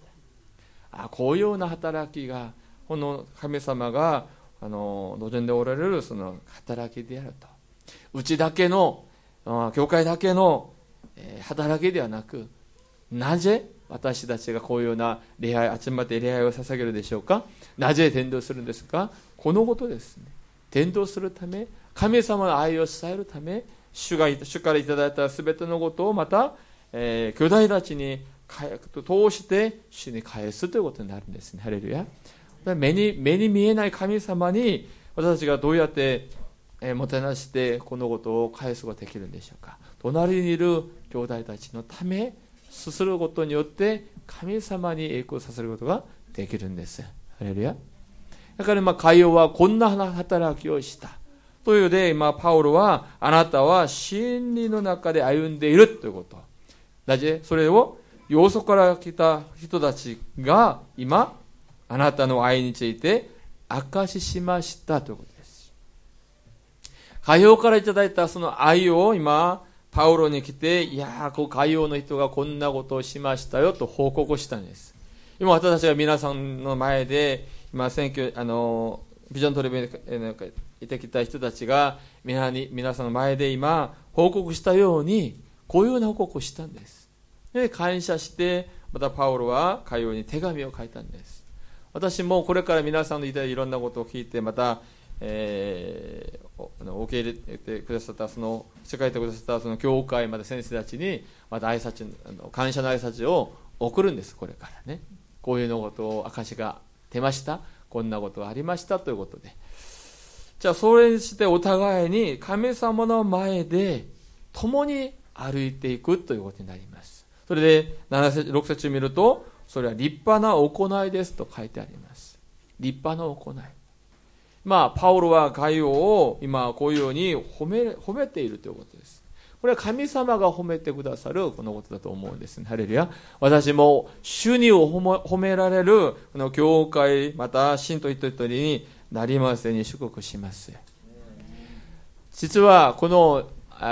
こういうような働きが、この神様が望んでおられるその働きであると。うちだけの、教会だけの働きではなく、なぜ私たちがこういうような礼拝、集まって礼拝を捧げるでしょうか。なぜ伝道するんですか。このことですね。伝道するため、神様の愛を伝えるため、主からいただいたすべてのことをまた、兄弟たちに通して主に返すということになるんですね。ハレルヤ。目に見えない神様に私たちがどうやってもてなしてこのことを返すことができるんでしょうか。隣にいる兄弟たちのためすすることによって神様に栄光させることができるんです。ハレルヤ。だからカイオはこんな働きをしたというので、パウロはあなたは真理の中で歩んでいるということ。なぜそれをよそから来た人たちが今あなたの愛について証ししましたということです。カイオからいただいたその愛を今パウロに来て、いやー、カイオの人がこんなことをしましたよと報告したんです。今私たちが皆さんの前で今ビジョントレビにいてきた人たちが皆さんの前で今報告したように、こういうような報告をしたんです。で、感謝して、またパウロはカイオに手紙を書いたんです。私もこれから皆さんのいろんなことを聞いて、また、受け入れてくださったその世界でくださったその教会、また先生たちにまた感謝の挨拶を送るんです。これからね、こういうのことを証が出ました、こんなことがありましたということで、じゃあそれにしてお互いに神様の前で共に歩いていくということになります。それで6節を見ると、それは立派な行いですと書いてあります。立派な行い。パウロはカイオを今こういうように褒めているということです。これは神様が褒めてくださるこのことだと思うんですね。ハレルヤ。私も主に褒められるこの教会、また信徒一人一人になりますように祝福します。実はこの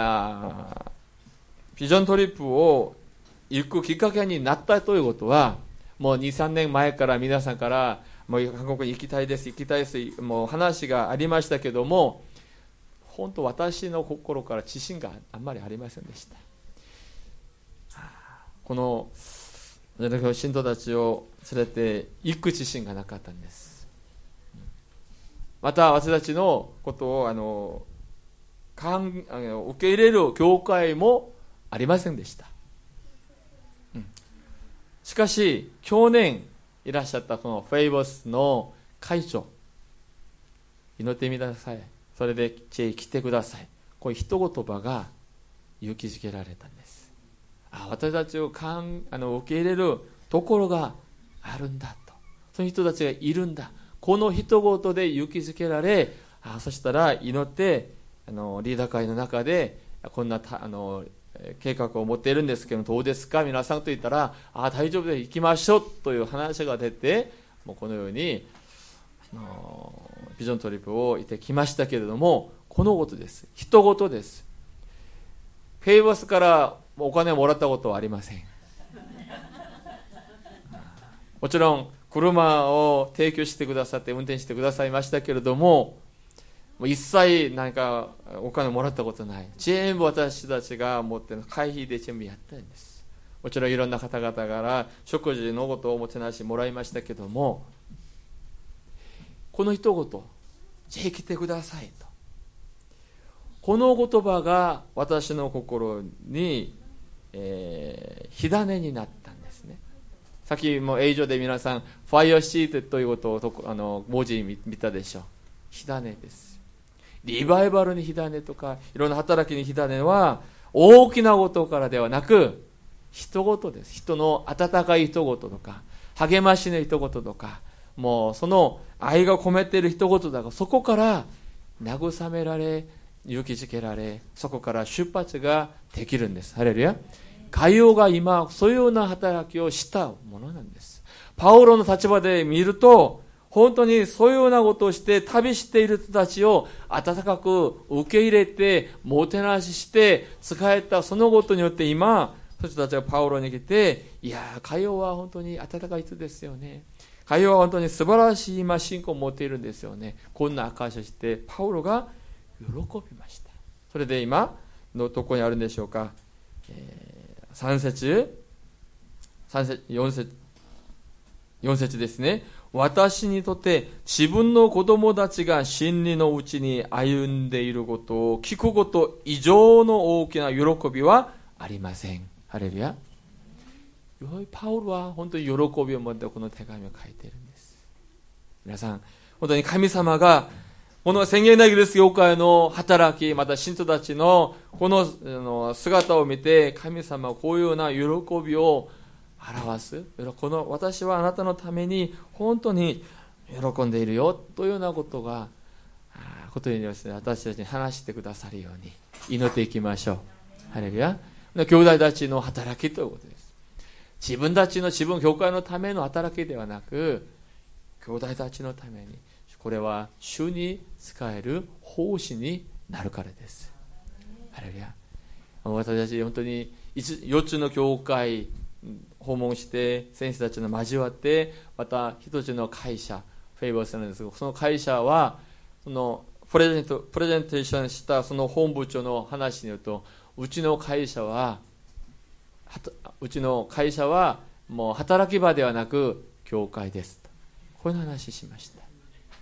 ビジョントリップを行くきっかけになったということは、もう 2,3 年前から皆さんからもう韓国に行きたいですもう話がありましたけども、本当私の心から自信があんまりありませんでした。この信徒たちを連れて行く自信がなかったんです。また私たちのことを受け入れる教会もありませんでした。しかし去年いらっしゃったこのフェイボスの会長、祈ってみてください。それで来てください。こういう一言葉が勇気づけられたんです。私たちを受け入れるところがあるんだと、そういう人たちがいるんだ、この一言で勇気づけられ、そしたら祈ってリーダー会の中でこんな計画を持っているんですけどどうですか皆さんと言ったら、大丈夫で行きましょうという話が出て、もうこのようにビジョントリップを行ってきましたけれども、このことです。一言です。フェイバスからお金をもらったことはありません。もちろん車を提供してくださって運転してくださいましたけれども、一切何かお金をもらったことない。全部私たちが持っている会費で全部やったんです。もちろんいろんな方々から食事のことをおもてなしもらいましたけども、この一言、ぜひ来てくださいと。 この言葉が私の心に、火種になったんですね。さっきも映像で皆さんファイアシートということを文字見たでしょう。火種です。リバイバルに火種とかいろんな働きに火種は大きなことからではなく人事です。人の温かい人事とか励ましの人事とか、もうその愛が込めている人事だから、そこから慰められ勇気づけられ、そこから出発ができるんです。ハレルヤ。海洋が今そういうような働きをしたものなんです。パウロの立場で見ると、本当にそういうようなことをして旅している人たちを温かく受け入れてもてなしして使えたそのことによって、今その人たちがパウロに来て、いやー、海洋は本当に温かい人ですよね、海洋は本当に素晴らしい今信仰を持っているんですよね、こんな証しをしてパウロが喜びました。それで今のところにあるんでしょうか、4節ですね。私にとって自分の子供たちが真理のうちに歩んでいることを聞くこと以上の大きな喜びはありません。ハレルヤ。パウロは本当に喜びを持ってこの手紙を書いているんです。皆さん、本当に神様がこの宣言なイギリス教会の働き、また信徒たちのこの姿を見て、神様はこういうような喜びを表す。この私はあなたのために本当に喜んでいるよというようなことにですね、私たちに話してくださるように祈っていきましょう。ハレルヤ。兄弟たちの働きということです。自分教会のための働きではなく、兄弟たちのために、これは主に使える奉仕になるからです。ハレルヤ。私たち本当に4つの教会訪問して先生たちの交わって、また一つの会社フェイバースなんですが、その会社はそのプレゼンテーションしたその本部長の話によると、うちの会社はもう働き場ではなく教会ですと、こういう話しました。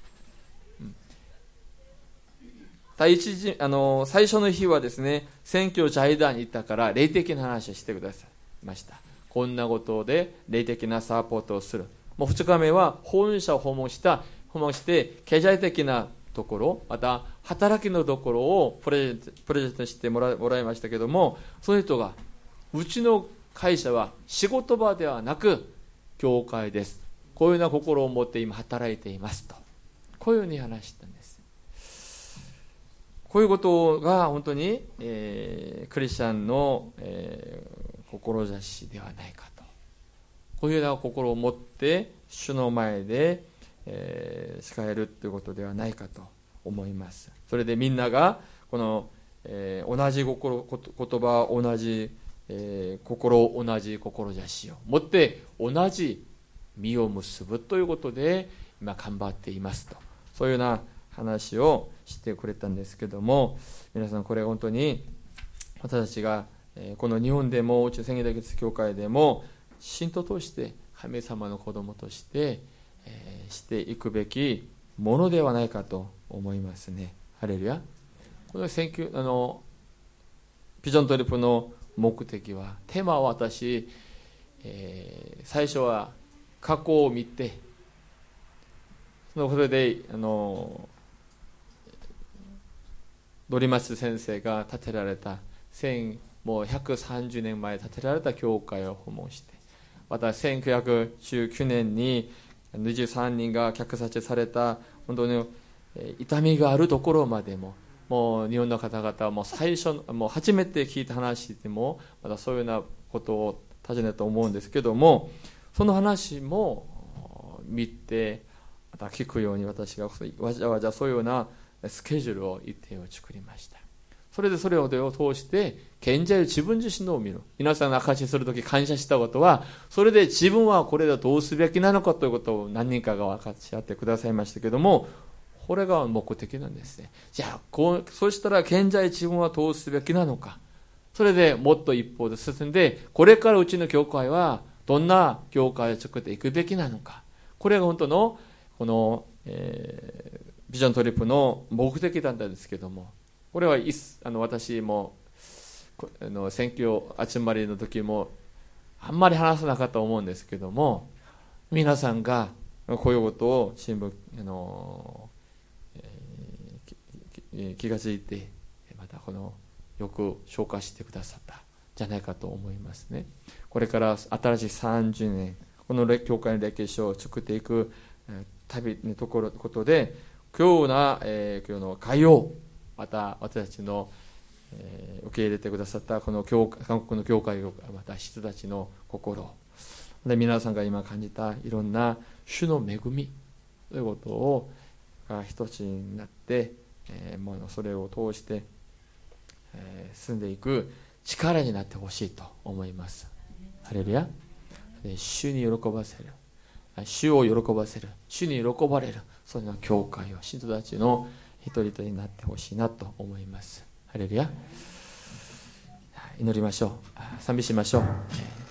最初の日はですね、選挙財団に行ったから霊的な話をしてくださいました。こんなことで霊的なサポートをする。もう2日目は本社を訪問して経済的なところ、また働きのところをプレゼントしてもらいましたけども、その人がうちの会社は仕事場ではなく教会です、こういうような心を持って今働いていますと、こういうふうに話したんです。こういうことが本当に、クリスチャンの、志ではないかと、こういうような心を持って主の前で、使えるということではないかと思います。それでみんながこの、同じ言葉、同じ、心、同じ志を持って同じ実を結ぶということで今頑張っていますと、そういうような話をしてくれたんですけども、皆さん、これ本当に私たちがこの日本でも宇宙宣言大決教会でも信徒として神様の子供としてしていくべきものではないかと思いますね。ハレルヤ。このビジョントリップの目的は、テーマは私、最初は過去を見て、そのことでドリマス先生が建てられたもう130年前建てられた教会を訪問して、また1919年に23人が虐殺された本当に痛みがあるところまでも、もう日本の方々はもう初めて聞いた話でもまたそういうようなことを尋ねたと思うんですけども、その話も見てまた聞くように、私がわざわざそういうようなスケジュールを一定を作りました。それでそれを通して現在自分自身のを見る。皆さんが証しするとき感謝したことは、それで自分はこれでどうすべきなのかということを何人かが分かち合ってくださいましたけども、これが目的なんですね。じゃあそうしたら現在自分はどうすべきなのか、それでもっと一歩で進んで、これからうちの教会はどんな教会を作っていくべきなのか、これが本当のこの、ビジョントリップの目的だったんですけども、 これは私も選挙集まりの時もあんまり話さなかったと思うんですけども、皆さんがこういうことを新聞気がついて、またよく紹介してくださったじゃないかと思いますね。これから新しい30年この教会の歴史を作っていく旅のことで、今日の会をまた私たちの受け入れてくださったこの韓国の教会を、また人たちの心で、皆さんが今感じたいろんな主の恵みということを一つになって、それを通して進んでいく力になってほしいと思います。ハレルヤ。主に喜ばせる、主を喜ばせる、主に喜ばれる、その教会を信徒たちの一人一人になってほしいなと思います。ハレルヤ。祈りましょう。賛美しましょう。